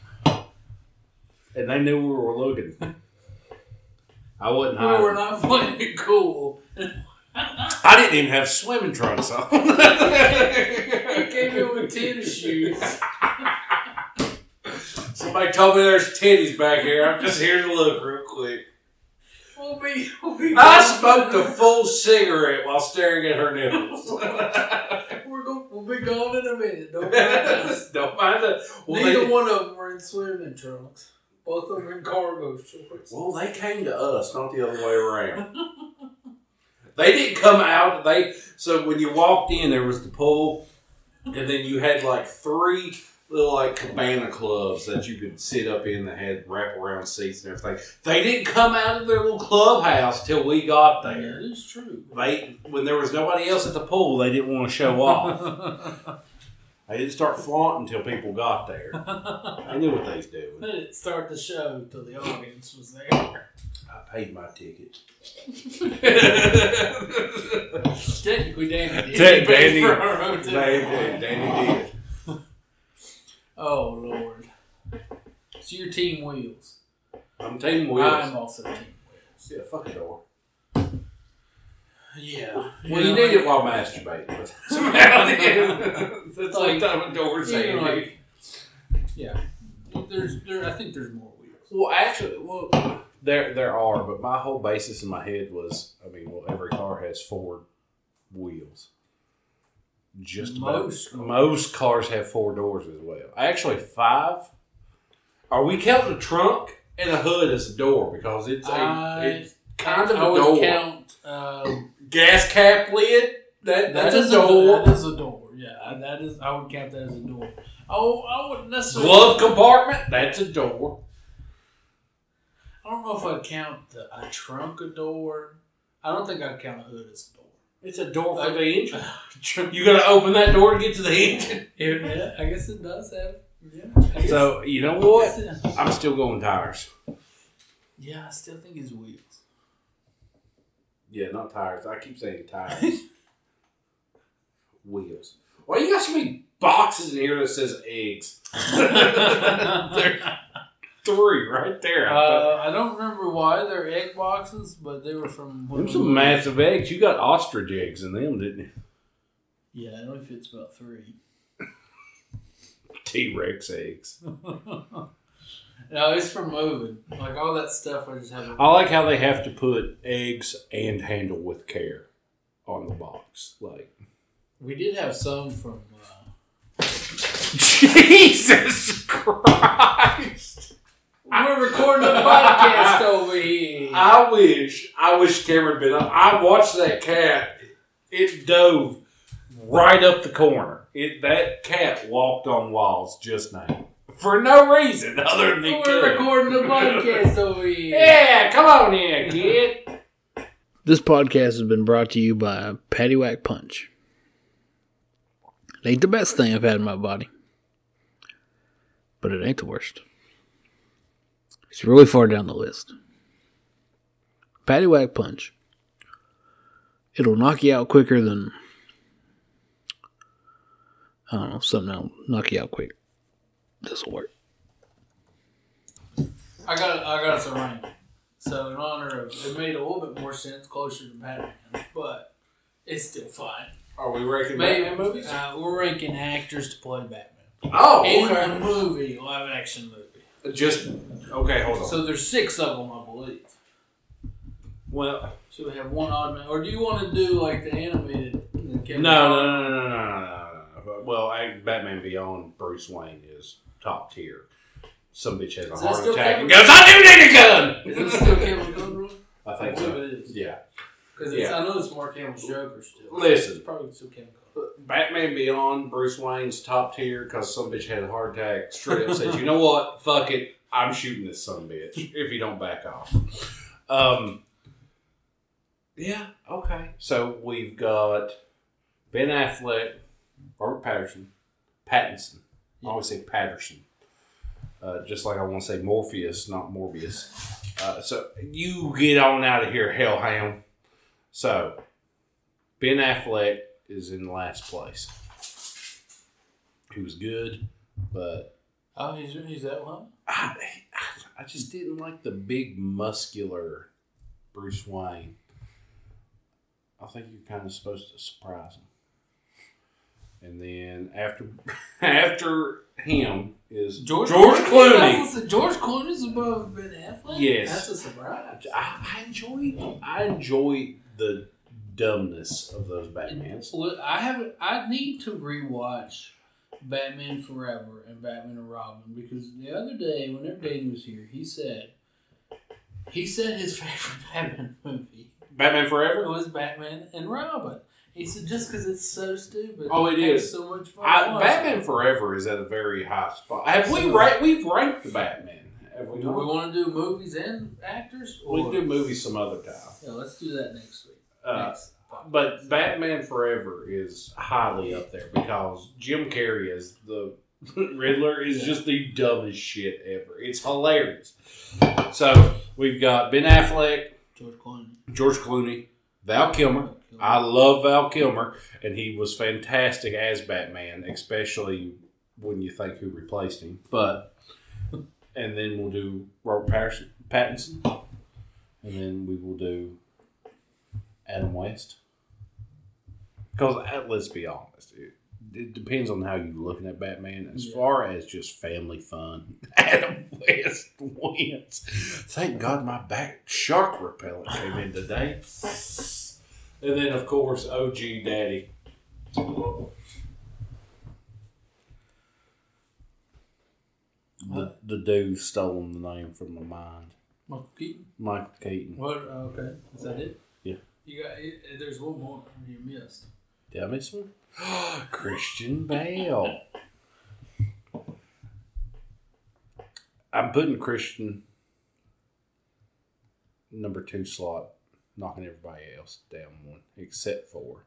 And they knew we were looking. I wasn't We hiding. were not playing it cool. I didn't even have swimming trunks on. He came came in with tennis shoes. Somebody told me there's titties back here. I'm just here to look real quick. We'll be, we'll be I smoked a full cigarette while staring at her nipples. We're go, we'll be gone in a minute. Don't mind us. Don't mind us. Well, Neither they, one of them were in swimming trunks. Both of them in cargo shorts. well, they came to us, not the other way around. They didn't come out. They so when you walked in, there was the pool, and then you had like three little like cabana clubs that you could sit up in that had wraparound seats and everything. They didn't come out of their little clubhouse till we got Yeah, there. that is true. They when there was nobody else at the pool, they didn't want to show off. They didn't start flaunting until people got there. I knew what they was doing. They didn't start the show till the audience was there. I paid my ticket. Technically, Danny did. Danny- He paid for our hotel. Danny, Danny did. Oh, Lord. So your team wheels. I'm Team Wheels. I'm also team wheels. Yeah, fuck a door. Yeah. Well, you need it while masturbating. But that's about it. That's Like, what type of door You saying. know, like, yeah. There's, there. I think there's more wheels. Well, actually, well, there there are, but my whole basis in my head was, I mean, well, every car has four wheels. Just about Most cars. most cars have four doors as well. Actually, five. Are we counting a trunk and a hood as a door because it's a I- it's kind of I a would door. count. Um, Gas cap lid. That that that's is a door. That is a door. Yeah, that is. I would count that as a door. Oh, I wouldn't necessarily. Glove compartment. That's a door. I don't know if I'd count the, a trunk a door. I don't think I'd count a hood as a door. It's a door for Uh, the engine. Trunk. You gotta open that door to get to the engine. Yeah, I guess it does have. Yeah. I guess- So you know I what? guess it- I'm still going tires. Yeah, I still think it's wheels. Yeah, not tires. I keep saying tires. Wheels. Why you got so many boxes in here that says eggs? There's three right there. Uh, I don't remember why they're egg boxes, but they were from. Them some massive eggs. You got ostrich eggs in them, didn't you? Yeah, it only fits about three. T-Rex eggs. No, it's from moving. Like all that stuff, I just haven't. I like how they have to put eggs and handle with care on the box. Like, We did have some from. Uh, Jesus Christ! we're recording a podcast over here. I wish, I wish Cameron had been up. I watched that cat. It dove right up the corner. It that cat walked on walls just now for no reason other than he we're could. recording a podcast over here. Yeah, come on in, kid. This podcast has been brought to you by Patty Whack Punch. It ain't the best thing I've had in my body, but it ain't the worst. It's really far down the list. Patty Whack Punch. It'll knock you out quicker than, I don't know, something that'll knock you out quicker. This'll work. I got I got us a rank. So in honor of it made a little bit more sense closer to Batman, but it's still fine. Are we ranking Maybe Batman movies? uh, we're ranking actors to play Batman Oh, in okay. a movie, live action movie. Just okay. Hold on. So there's six of them, I believe. well, So we have one odd man, or do you want to do like the animated? no, no, no, no, no, no, no, no. Well, I, Batman Beyond Bruce Wayne is top tier. Some bitch has a Is that heart still attack Kevin- and goes, "I do need a gun." Is it still Kevin Conroy? I I think believe so. it is. Yeah. Because Yeah. I know it's Mark Hamill's Joker still. Listen. It's probably still Kevin Conroy. Batman Beyond Bruce Wayne's top tier because some bitch had a heart attack. Straight up said, "You know what? Fuck it. I'm shooting this son of a bitch if you don't back off." Um. Yeah. Okay. So we've got Ben Affleck, Robert Patterson, Pattinson. I always say Patterson. Uh, just like I want to say Morpheus, not Morbius. Uh, so you get on out of here, hellhound. So Ben Affleck is in last place. He was good, but Oh, he's he's that one. I, I just didn't like the big muscular Bruce Wayne. I think you're kind of supposed to surprise him. And then after after him is George, George Clooney. Clooney. George Clooney's above Ben Affleck? Yes. That's a surprise. I, I enjoy I enjoy the dumbness of those Batmans. Well, I haven't. I need to rewatch Batman Forever and Batman and Robin because the other day, whenever Danny was here, he said he said his favorite Batman movie Batman Forever? was Batman and Robin. He said just because it's so stupid. Oh, it it's is. so much fun. I, Batman Forever is at a very high spot. Have we So- ra- we've ranked the Batman? Have we Do not? we want to do movies and actors? We Or, can do movies some other time. Yeah, let's do that next week. Uh, next podcast. But Batman Forever is highly up there because Jim Carrey as the Riddler is just the dumbest shit ever. It's hilarious. So we've got Ben Affleck, George Clooney. George Clooney, Val Kilmer. I love Val Kilmer, and he was fantastic as Batman, especially when you think who replaced him. But and then we'll do Robert Patterson, Pattinson, and then we will do Adam West. Because let's be honest, it, it depends on how you're looking at Batman. As Yeah. far as just family fun, Adam West wins. Thank God my back shark repellent came in today. And then, of course, O G Daddy. The, the dude stolen the name from my mind. Michael Keaton. Michael Keaton. What? Okay, is that it? Yeah. You got. It, there's one more you missed. Did I miss one? Christian Bale. I'm putting Christian number two slot, knocking everybody else down one, except for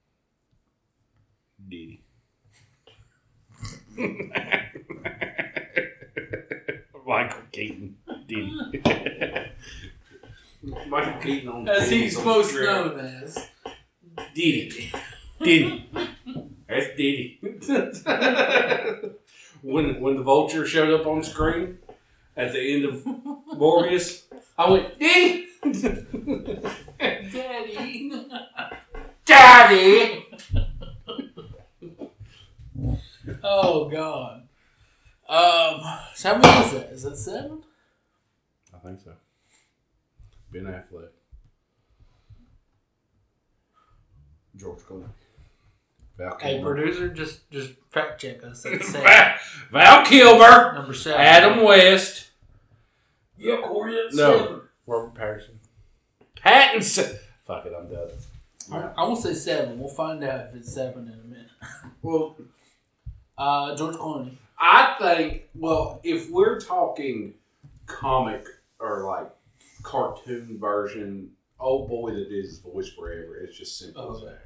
Diddy. Michael Keaton. Diddy. Michael Keaton on As Diddy's he's on most strip. known as. Diddy. Diddy. That's Diddy. when when the vulture showed up on screen at the end of Morbius, I went, Diddy! Daddy. Daddy! Oh God. Um. So how many is that? Is that seven? I think so. Ben Affleck. George Clooney. Val Hey, Kilmer. producer, just just fact check us. That's seven. Val, Val Kilmer. Number seven. Adam West. Yeah, Corey. That's No. seven. Robert Patterson. Pattinson. Fuck it, I'm done. I, I will say seven. We'll find out if it's seven in a minute. Well, Uh, George Clooney. I think, well, if we're talking comic or like cartoon version, oh boy, that did his voice forever. It's just simple Oh, as that.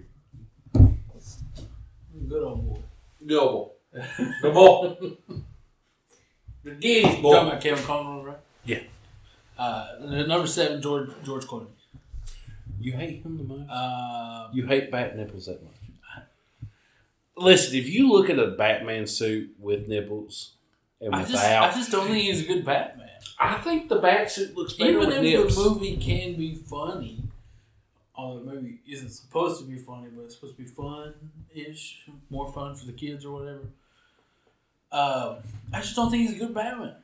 Good old boy. Double. Double. The Diddy's Talking boy. about Kevin Conroy, right? Yeah. Uh, number seven, George George Clooney. You hate him the most? Uh, You hate bat nipples that much? Listen, if you look at a Batman suit with nipples and I without, just I just don't think he's a good Batman. I think the bat suit looks better Even with if nips. the movie can be funny, although the movie isn't supposed to be funny, but it's supposed to be fun-ish, more fun for the kids or whatever. Um, I just don't think he's a good Batman.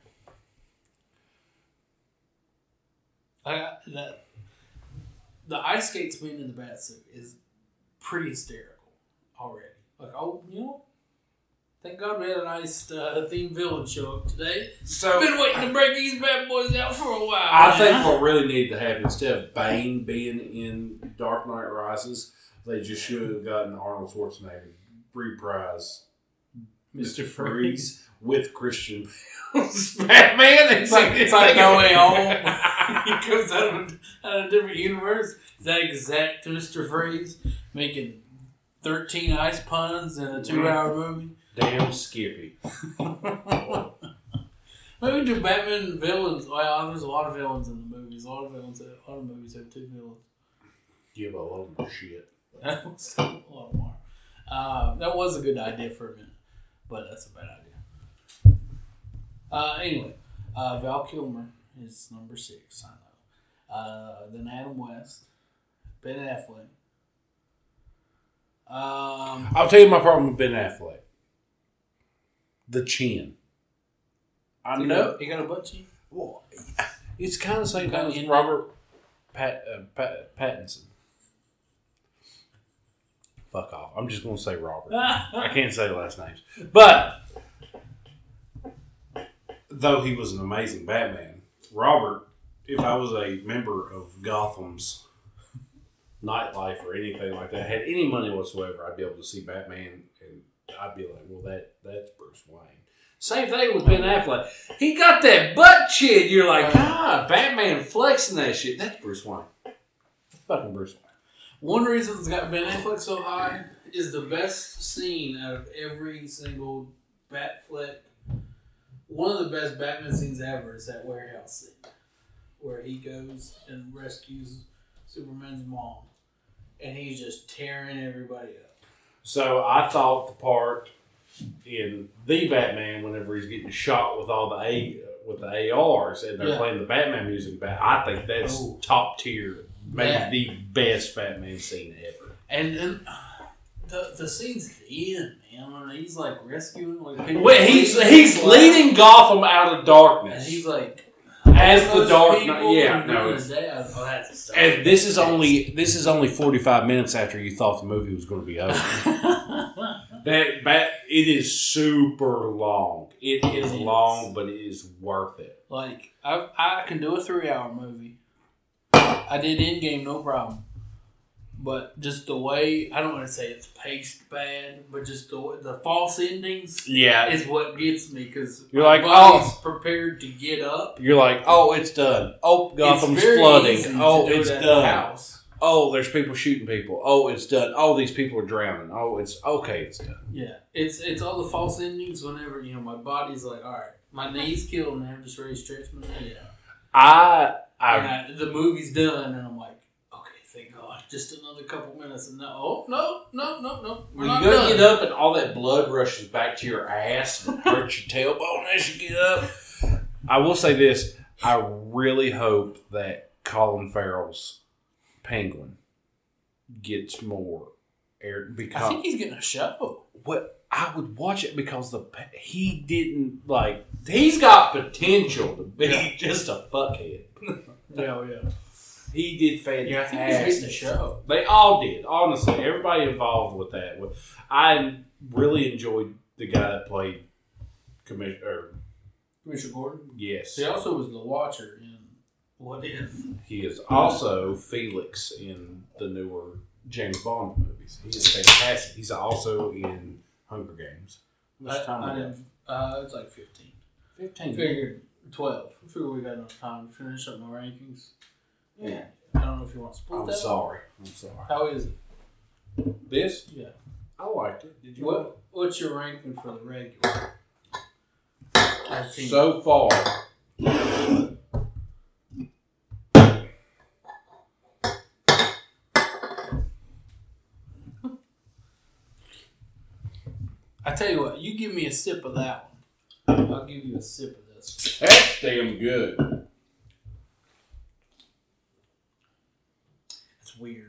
I, that the ice skate scene in the bat suit is pretty hysterical already. Like, oh, you know, thank God we had a nice uh, themed villain show up today. So Been waiting to break these bad boys out for a while. I man. think what really needed to happen, instead of Bane being in Dark Knight Rises, they just should have gotten Arnold Schwarzenegger reprise Mister Freeze Freeze. with Christian Bale's Batman. It's like, it's like No Way Home. He comes out of, a, out of a different universe. Is that exact Mister Freeze? Making thirteen ice puns in a two-hour movie. Damn Skippy. Maybe do Batman villains. Well, there's a lot of villains in the movies. A lot of villains. A lot of movies have two villains. Give a load of shit. That was a lot more. Uh, that was a good idea for a minute, but that's a bad idea. Uh, anyway, uh, Val Kilmer is number six. I know. Uh, then Adam West, Ben Affleck. Um, Um, I'll tell you my problem with Ben Affleck. The chin. I He know. got, he got a butt chin. Well, it's kind of the same Got thing as in Robert Pat, uh, Pat, Pattinson. Fuck off. I'm just going to say Robert. I can't say last names. But, though he was an amazing Batman, Robert, if I was a member of Gotham's nightlife or anything like that, had any money whatsoever, I'd be able to see Batman and I'd be like, well, that that's Bruce Wayne. Same thing with Ben Affleck. He got that butt chin. You're like, ah, Batman flexing that shit. That's Bruce Wayne. That's fucking Bruce Wayne. One reason it's got Ben Affleck so high is the best scene out of every single Batfleck. One of the best Batman scenes ever is that warehouse scene where he goes and rescues Superman's mom, and he's just tearing everybody up. So I thought the part in the Batman, whenever he's getting shot with all the A with the A Rs and they're Yeah. playing the Batman music back, I think that's Oh. top tier, maybe That- the best Batman scene ever. And then the the scenes at the end, man, when he's like rescuing like people. Well, he's he's leading Gotham out of And darkness. he's like As the those Dark people Knight, yeah, and no, during it's- the day, I- oh, that's a stuff. and this is only this is only forty five minutes after you thought the movie was going to be over. that bat, it is super long. It is It is. long, but it is worth it. Like I I can do a three hour movie. I did Endgame, no problem. But just the way, I don't want to say it's paced bad, but just the the false endings Yeah, is what gets me because You're my like, body's oh. prepared to get up. you're like, oh, it's done. Oh, Gotham's it's very flooding. easy to Oh, do it's it at the done. house. Oh, there's people shooting people. Oh, it's done. Oh, these people are drowning. Oh, it's okay. It's done. Yeah, it's it's all the false endings. Whenever you know my body's like, all right, my knee's killing me. I'm just ready to stretch my knee out. I I And I, the movie's done, and I'm like, okay, thank God, just another couple minutes, and no, oh no, no, no, no, we're When not you go done. to get up and all that blood rushes back to your ass and hurts your tailbone as you get up. I will say this. I really hope that Colin Farrell's Penguin gets more air I because think he's getting a show. what I would watch it because the he didn't like he's got potential to be Yeah. just a fuckhead. Yeah, yeah. He did Yeah, I think he's fantastic. getting a show. They all did, honestly. Everybody involved with that. I really enjoyed the guy that played Commissioner. Commissioner Gordon. Yes, He also was the Watcher in What If. he is also Felix in the newer James Bond movies. He is fantastic. He's also in Hunger Games. How much time I, I we got? didn't. Uh, it's like fifteen. I Fifteen. figured twelve. I figured we got enough time to finish up my rankings. Yeah. I don't know if you want to split I'm that. sorry. I'm sorry. How is it? This Yeah. I liked it. Did you? What What's your ranking for the regular? I've seen So far, I tell you what, you give me a sip of that one. I'll give you a sip of this. that's damn good. It's weird.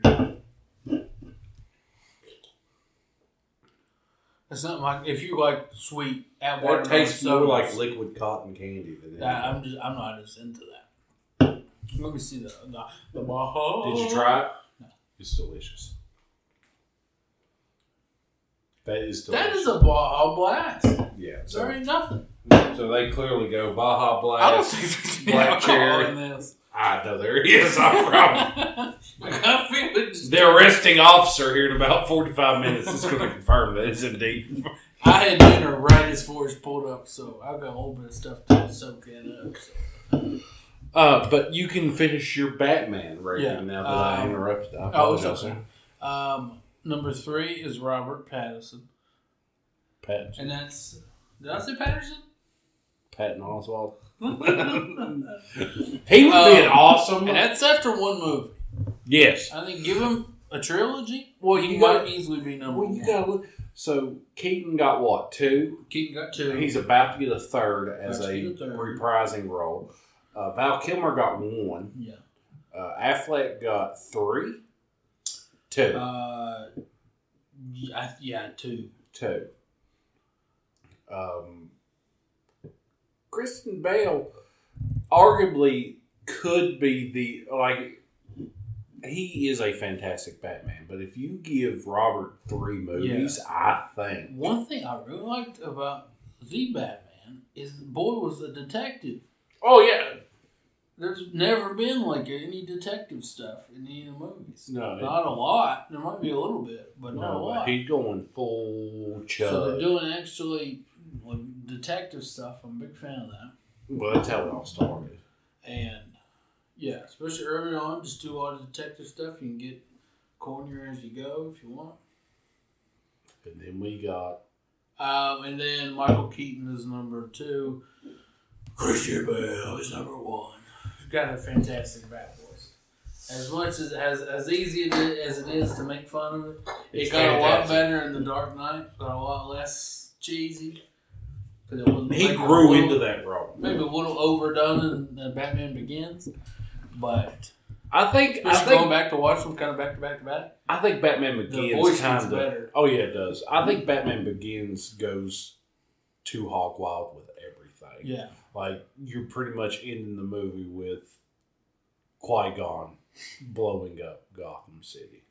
It's not like if you like sweet at That watermelon tastes more sodas, like liquid cotton candy than anything. I- I'm just I'm not as into that. Let me see the the, the Baja. Did you try it? No. It's delicious. That is delicious. That is a Baja Blast. yeah. There So, ain't nothing. so they clearly go Baja Blast. I don't think there's any Black alcohol cherry. in this. I know there is. I promise. I feel it just. The arresting officer here in about forty-five minutes is going to confirm that it's indeed. I had dinner right as Forrest pulled up, so I've got a whole bit of stuff to soak in up. So. Uh, but you can finish your Batman rating Yeah, now that I um, interrupted. I Oh, it's apologize. okay. Um, number three is Robert Pattinson, Patton, and that's did I say Patterson? Patton Oswalt. and He would be an Um, awesome. that's after one movie. Yes. I think give him a trilogy. Well, he You might got- easily be number Well, one. you gotta look. So Keaton got what, two? Keaton got two. He's about to get a third as About to a get a third. reprising role. Uh, Val Kilmer got one. yeah. Uh, Affleck got three. Two. Uh, Yeah, yeah, two. Two. Um, Kristen Bale arguably could be the like. He is a fantastic Batman, but if you give Robert three movies, yeah. I think one thing I really liked about the Batman is the boy was a detective. Oh yeah, there's never been like any detective stuff in any of the movies. No, not it, a lot. There might be a little bit, but not no, a lot. He's going full chug. So they're doing actually like detective stuff. I'm a big fan of that. Well, that's how it all started. And yeah, especially early on, just do a lot of detective stuff. You can get cornier as you go if you want. And then we got... Um, and then Michael Keaton is number two. Christian Bale is number one. He's got a fantastic bat voice. As much as as, as easy as it is to make fun of it, it got fantastic. A lot better in The Dark Knight. Got a lot less cheesy. It he grew little, into that role. Maybe a little overdone in, in Batman Begins. But I think I think going back to watch them kind of back to back to back. I think Batman Begins the voice kind of better. Oh yeah, it does. I think Batman Begins goes too hog wild with everything. Yeah, like you're pretty much ending the movie with Qui-Gon blowing up Gotham City.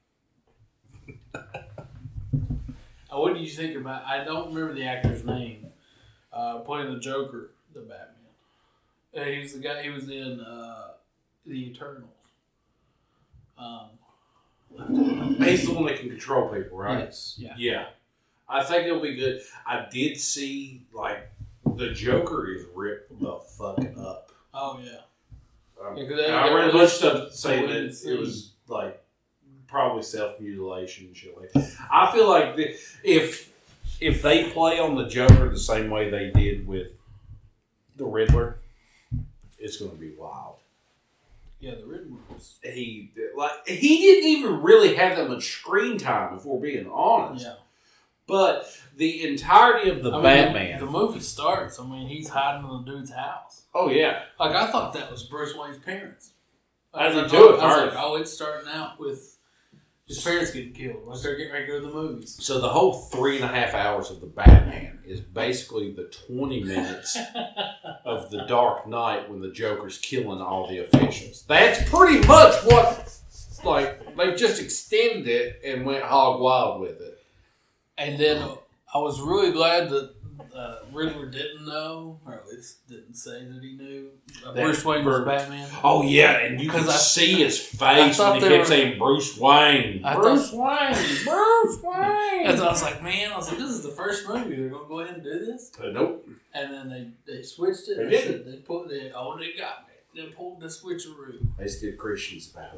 What do you think about? I don't remember the actor's name. Uh, playing the Joker, the Batman. Uh, he was the guy. He was in. Uh, The Eternals. Um, He's the one that can control people, right? Yes. Yeah. Yeah. I think it'll be good. I did see, like, the Joker is ripped the fuck up. Oh, yeah. Um, yeah they, I read a bunch of stuff saying that it was, like, probably self-mutilation and shit like that. I feel like the, if if they play on the Joker the same way they did with the Riddler, it's going to be wild. Yeah, the Riddler was... He, like, he didn't even really have that much screen time, if we're being honest. Yeah. But the entirety of the I Batman... Mean, the movie starts, I mean, he's hiding in the dude's house. Oh, yeah. Like, I thought that was Bruce Wayne's parents. As I he do it I was first. like, oh, it's starting out with his parents getting killed. Like, they're getting ready to go to the movies. So the whole three and a half hours of the Batman is basically the twenty minutes of the Dark Knight when the Joker's killing all the officials. That's pretty much what, like, they just extended it and went hog wild with it. And then I was really glad that uh, Riddler didn't know, or at least didn't say that he knew uh, Bruce Wayne was Batman. Oh, yeah, and you could see his face when he kept were, saying Bruce Wayne. I Bruce thought, Wayne, Bruce Wayne. And I was like, man, I was like, this is the first movie. They're going to go ahead and do this? Uh, nope. And then they, they switched it. They and did. Said they put the, oh, they got me. They pulled the switcheroo. They just did Christian's about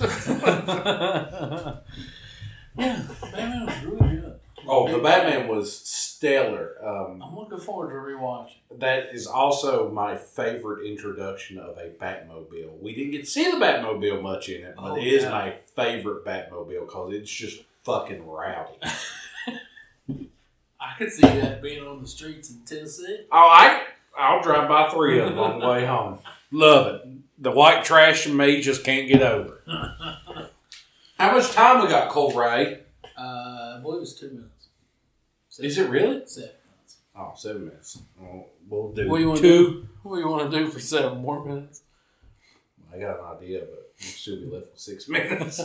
it. Yeah, Batman was really good. Oh, the Batman was stellar. Um, I'm looking forward to rewatching. That is also my favorite introduction of a Batmobile. We didn't get to see the Batmobile much in it, but oh, it is yeah. my favorite Batmobile because it's just fucking rowdy. I could see that being on the streets in Tennessee. Oh, I, I'll drive by three of them on the way home. Love it. The white trash and me just can't get over it. How much time we got, Cole Ray? Uh, I believe it was two minutes. Seven. Is it really? Seven minutes. Oh, seven minutes. Oh, we'll do what do you want two. To do? What do you want to do for seven more minutes? I got an idea, but we'll still be left with six minutes.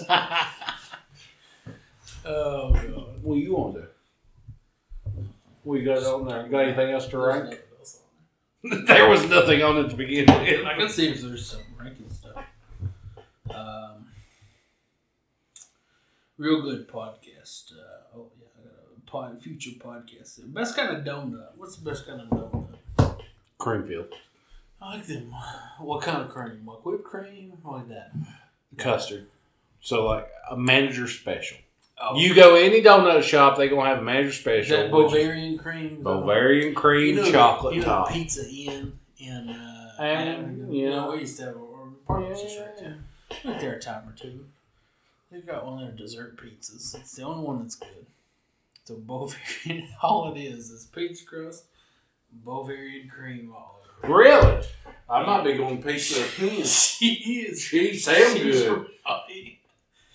Oh, God. What do you want to do? What you got on there? You got anything else to rank? There was nothing on it to begin with. I can see if there's some ranking stuff. Um, real good podcast. Uh, oh, yeah. I got a pod, future podcast. Best kind of donut. What's the best kind of donut? Creamfield. I like them. What kind of cream? Like whipped cream? Or like that? Custard. So, like a manager special. Oh. You go any donut shop, they're going to have a manager special. That Bavarian cream? Bavarian cream, you know, chocolate you know, top. Pizza Inn in, uh, and, you yeah. know, we used to have a party just right there. Went there a time or two. They've got one of their dessert pizzas. It's the only one that's good. It's a Bavarian. All it is is pizza crust, Bavarian cream all over. Really? I might be going pizza again. She is. She sounds good. Right.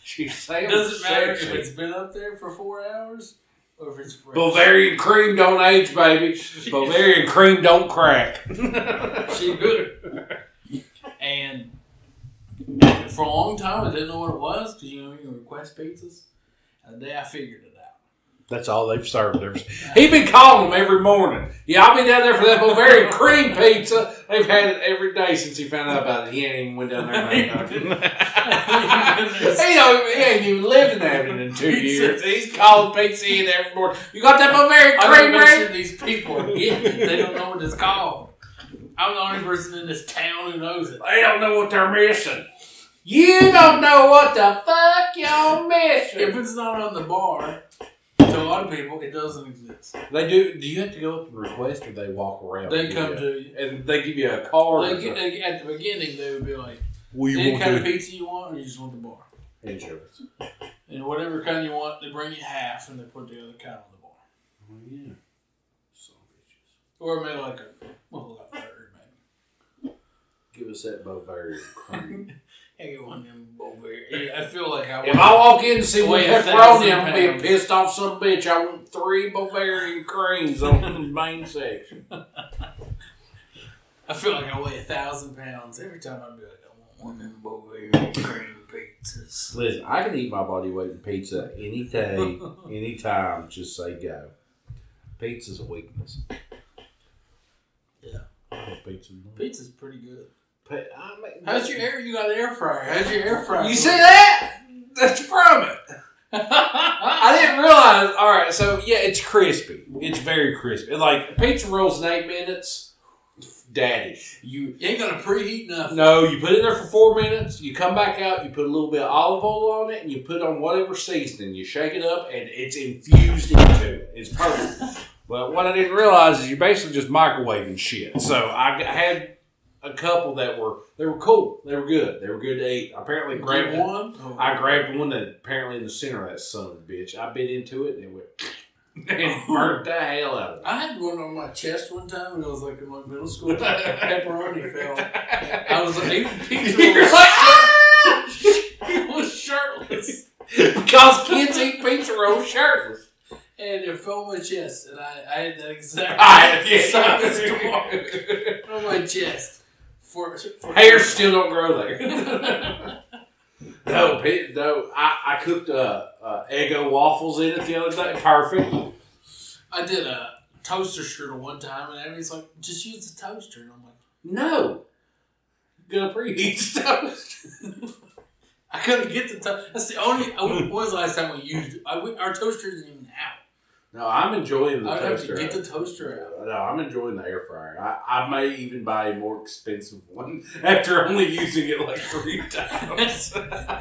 She It sounds doesn't matter sexy. if it's been up there for four hours or if it's fresh. Bavarian cream don't age, baby. Bavarian cream don't crack. She good. And for a long time, I didn't know what it was because you know you can request pizzas. And the day I figured it out. That's all they've served. Ever. He been calling them every morning. Yeah, I'll be down there for that Bavarian cream pizza. They've had it every day since he found out about it. He ain't even went down there. And he, don't, he ain't even lived in Abilene in two years. He's calling pizza in every morning. You got that Bavarian I cream, make sure right? these people are getting it. They don't know what it's called. I'm the only person in this town who knows it. They don't know what they're missing. You don't know what the fuck y'all missing. If it's not on the bar, to a lot of people, it doesn't exist. They do. Do you have to go up and request, or they walk around? They and come give to you you. a- and they give you a card. They or get, they, at the beginning, they would be like, Will you any want kind of to pizza you want, or you just want the bar? insurance? And whatever kind you want, they bring you half, and they put the other kind on the bar. Oh yeah, son of bitches. Or maybe like a, well, like a third, maybe. Give us that Bavarian cream. I get one of them Bavarian. I feel like I If I walk in and see one Weigh a pepperoni, I'm thousand being pounds. pissed off some bitch. I want three Bavarian creams on the main section. I feel like I weigh a thousand pounds every time I do it. I want one of them Bavarian cream pizzas. Listen, I can eat my body weight in pizza any day, any time. Just say go. Pizza's a weakness. Yeah. I love pizza. Pizza's pretty good. But I mean, How's your air? You got an air fryer. How's your air fryer? You see that? That's from it. I didn't realize. All right, so yeah, it's crispy. It's very crispy. Like pizza rolls in eight minutes. Daddy, you You ain't gonna preheat nothing. no, you put it in there for four minutes. You come back out. You put a little bit of olive oil on it, and you put on whatever seasoning. You shake it up, and it's infused into it. It's perfect. Well, what I didn't realize is you're basically just microwaving shit. So I had a couple that were they were cool. They were good. They were good to eat. I apparently grabbed Grab one. one. Oh. I grabbed one that apparently in the center of that son of a bitch. I bit into it and it went and burnt the hell out of it. I had one on my chest one time, and it was like in my middle school. Pepperoni fell. I was like, eating pizza. You're was like, It was shirtless, because kids eat pizza rolls shirtless. and it fell on my chest, and I, I had that exact I, size mark on my chest. For, for Hair still don't grow there. No, pe- no. I, I cooked uh, uh, Eggo waffles in it the other day. Perfect. I did a toaster strudel one time, and Abby's like, "Just use the toaster," and I'm like, No. You're gonna preheat stuff. "I couldn't get the toaster." That's the only. When was the last time we used it? I, we, our toaster isn't even out. No, I'm enjoying the I'd have to toaster. get the toaster out. No, I'm enjoying the air fryer. I, I may even buy a more expensive one after only using it like three times.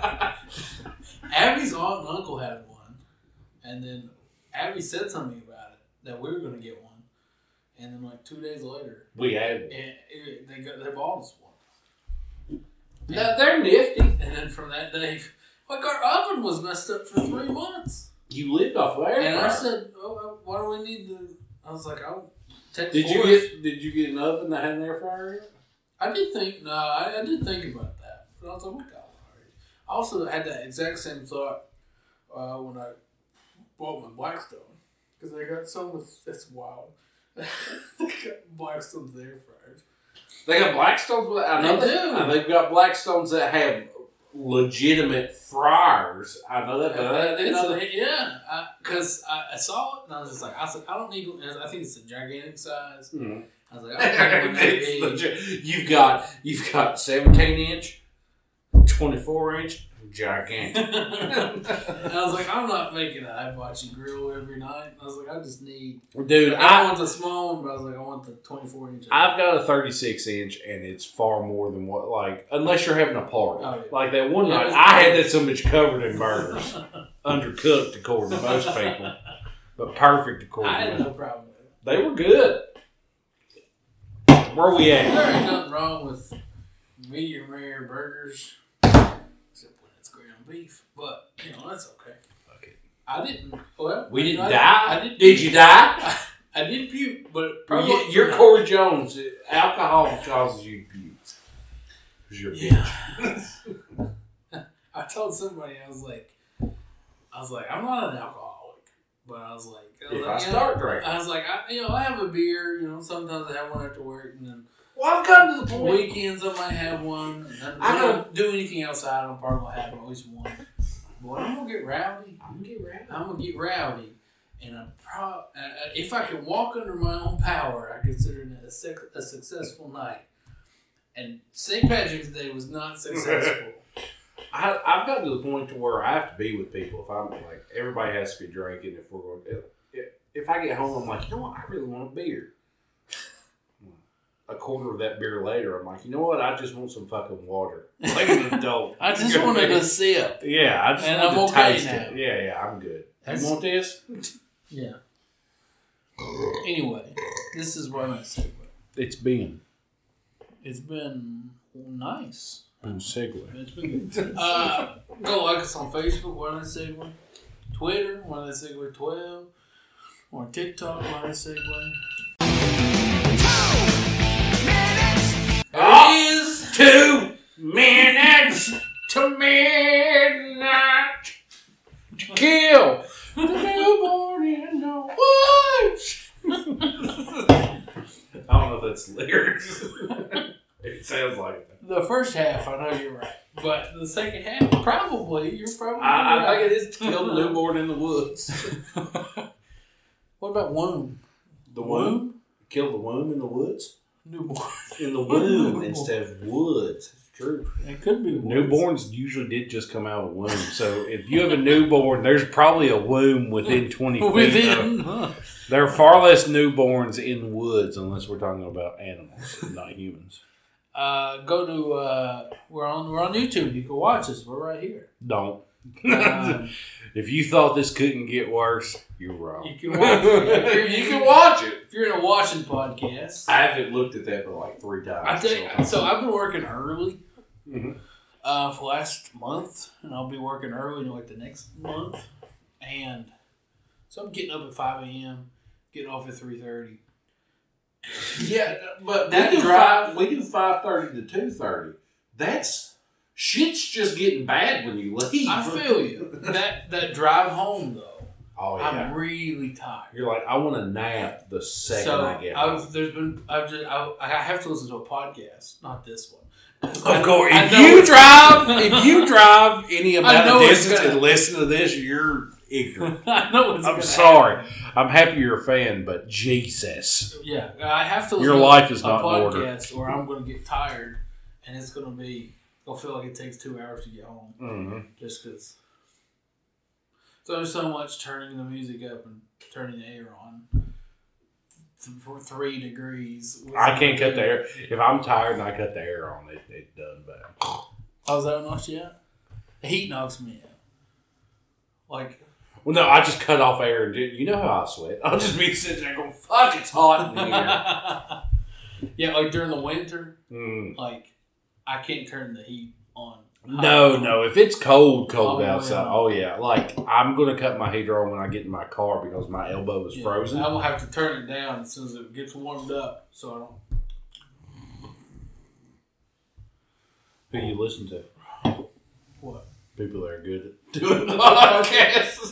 Abby's aunt and uncle had one, and then Abby said something about it that we were going to get one, and then like two days later, We had it, it, they got they bought us one. no, they're nifty. And then from that day, like our oven was messed up for three months. You lived off of air And fryer. I said, oh, why do we need the... I was like, I'll take Did you force. get Did you get an oven that had an air fryer in it? I did think, no, I, I did think about that. But I was like, what the I also had that exact same thought uh, when I bought my Blackstone. Because they got some with... That's wild. They got Blackstone's air fryers. They got Blackstones. With, I know They that, do. and they've got Blackstones that have legitimate fryers. I know that, but that, It's it's a- a, yeah, because I, I, I saw it and I was just like, I was like, I don't need. I think it's a gigantic size. Hmm. I was like, I don't need one that It's big. legit. You've got you've got seventeen inch, twenty-four inch, gigantic. And I was like, I'm not making a hibachi grill every night. I was like, I just need. Dude, I I want the small one, but I was like, I want the twenty-four inch. I've got a thirty-six inch, and it's far more than what like unless you're having a party Oh, yeah. like that one Yeah, night. it's I had perfect. that so much covered in burgers, undercooked according to most people, but perfect according I to had me. no problem with it. They were good. Where we at? There ain't nothing wrong with medium rare burgers, except when it's ground beef. But you know that's okay. Fuck it. I didn't. Well, We didn't I, die. I did. Did you die? I did puke, but You, you're Corey Jones. Alcohol causes you to puke. 'Cause you're a Yeah. bitch. I I told somebody, I was like, I was like, I'm not an alcoholic, but I was like, I was If like, I you start know, drinking. I was like, I, you know, I have a beer. You know, sometimes I have one after work, and then Well, I've gotten to the point. weekends I might have one. And I I don't- don't do anything outside. I'm probably gonna have at least one. But I'm gonna get rowdy. I'm gonna get ready. I'm gonna get rowdy, and I'm pro- uh, if I can walk under my own power, I consider it a, sec- a successful night. And Saint Patrick's Day was not successful. I, I've gotten to the point to where I have to be with people. If I'm like, everybody has to be drinking. If we're going, if, if, if I get home, I'm like, you know what? I really want a beer. A quarter of that beer later, I'm like, you know what? I just want some fucking water, like an adult. I just wanted a sip. Yeah, I just And want I'm to okay taste now. it. Yeah, yeah, I'm good. That's- You want this? Yeah. Anyway, this is where my segue. It's been. It's been nice. Been segue. It's been good. Uh, go like us on Facebook, Why Not Segue. Twitter, Why Not Segue twelve. Or TikTok, Why Not Segue. Oh, It is. two minutes to midnight to kill the newborn in the woods. I don't know if that's lyrics. It sounds like it. The first half, I know you're right. But the second half, probably, you're probably I, I right. think it is to kill the newborn in the woods. What about womb? The womb? Kill the womb in the woods? Newborn. In the womb instead of woods. It's true. It could be woods. Newborns usually did just come out of a womb. So if you have a newborn, there's probably a womb within twenty feet. Within. Of- Huh. There are far less newborns in the woods unless we're talking about animals, not humans. Uh, go to uh, we're on we're on YouTube. You can watch us. We're right here. Don't. Um, If you thought this couldn't get worse, you're wrong. you can watch it. If you're, You can watch it. If you're in a watching podcast, I haven't looked at that but like three times. I think so. I've been working early Mhm. uh, for the last month, and I'll be working early in like the next month. And so I'm getting up at five a.m., getting off at three thirty. Yeah, but That we do drive- five, we do five thirty to two thirty. That's shit's just getting bad when you leave. I feel you. That that drive home though, Oh yeah, I'm really tired. you're like I want to nap the second So I get home. I've there's been I've just I, I have to listen to a podcast, not this one. Of course, I if know you it's- drive, if you drive any amount know of it's distance gonna- and listen to this, you're ignorant. I know it's I'm gonna sorry. happen. I'm happy you're a fan, but Jesus, Yeah, I have to. Your listen life to is a not in order. podcast, or I'm going to get tired, and it's going to be. I'll feel like it takes two hours to get home, mm-hmm. just because. So there's so much turning the music up and turning the air on. Th- For three degrees. I can't cut the air. If I'm tired and I cut the air on, it it done bad. Oh, is that what knocks you out? The heat knocks me out. Like. Well, no, I just cut off air and do. You know how I sweat. I'll just be sitting there going, "Fuck, it's hot in here." Yeah, like during the winter, Mm. like I can't turn the heat on. No, no. If it's cold, cold Oh, outside, yeah. oh yeah. Like I'm gonna cut my heater on when I get in my car because my elbow is Yeah, frozen. I will have to turn it down as soon as it gets warmed up, so I don't. Who you listen to? What? People that are good at Doing podcasts.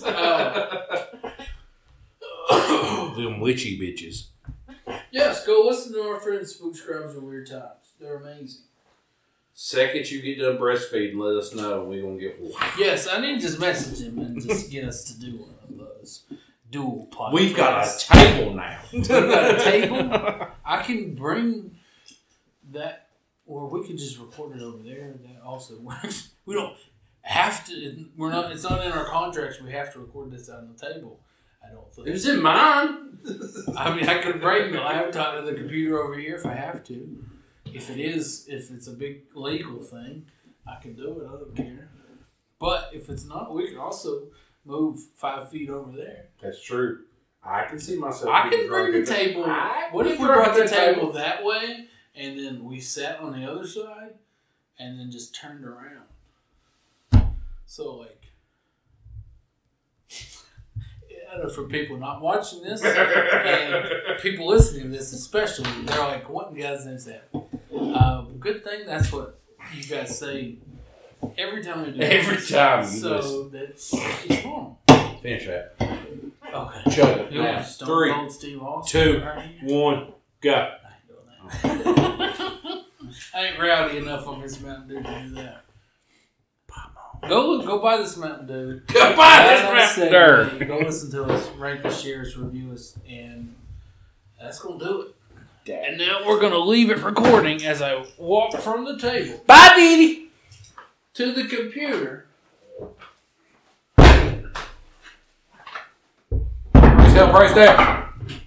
Uh, them witchy bitches. yes, go listen to our friends Spooks, Crimes, and Weird Times. They're amazing. Second you get done breastfeeding, let us know. We're gonna get one. Yes, I need to just message him and just get us to do one of those dual podcasts. We've got a table now. We've got a table. I can bring that, or we could just record it over there. That also works. We don't have to. We're not. It's not in our contracts. We have to record this on the table. I don't think. It was in mine. I mean, I could bring the laptop and the computer over here if I have to. If it is, if it's a big legal thing, I can do it. I don't care. But if it's not, we can also move five feet over there. That's true. I can see myself. I getting can bring drunk the at- table. I What can if we drunk brought the at table that way, and then we sat on the other side, and then just turned around? So like, yeah, for people not watching this and people listening to this, especially, they're like, "What guys is that?" Uh, good thing that's what you guys say Every time we do Every this. time. So that's it's normal. Finish that. Okay. Chug it. You Now, want Stone three, Cold Steve Austin two, right here? one, go. I ain't doing that. I ain't rowdy enough on this Mountain Dew to do that. Go look, go buy this Mountain Dew. Goodbye, Buy this that Mountain segment, Go listen to us, rank us, share us, review us, and that's gonna do it. And now we're gonna leave it recording as I walk from the table. Bye, Dee To the computer. Retail price there.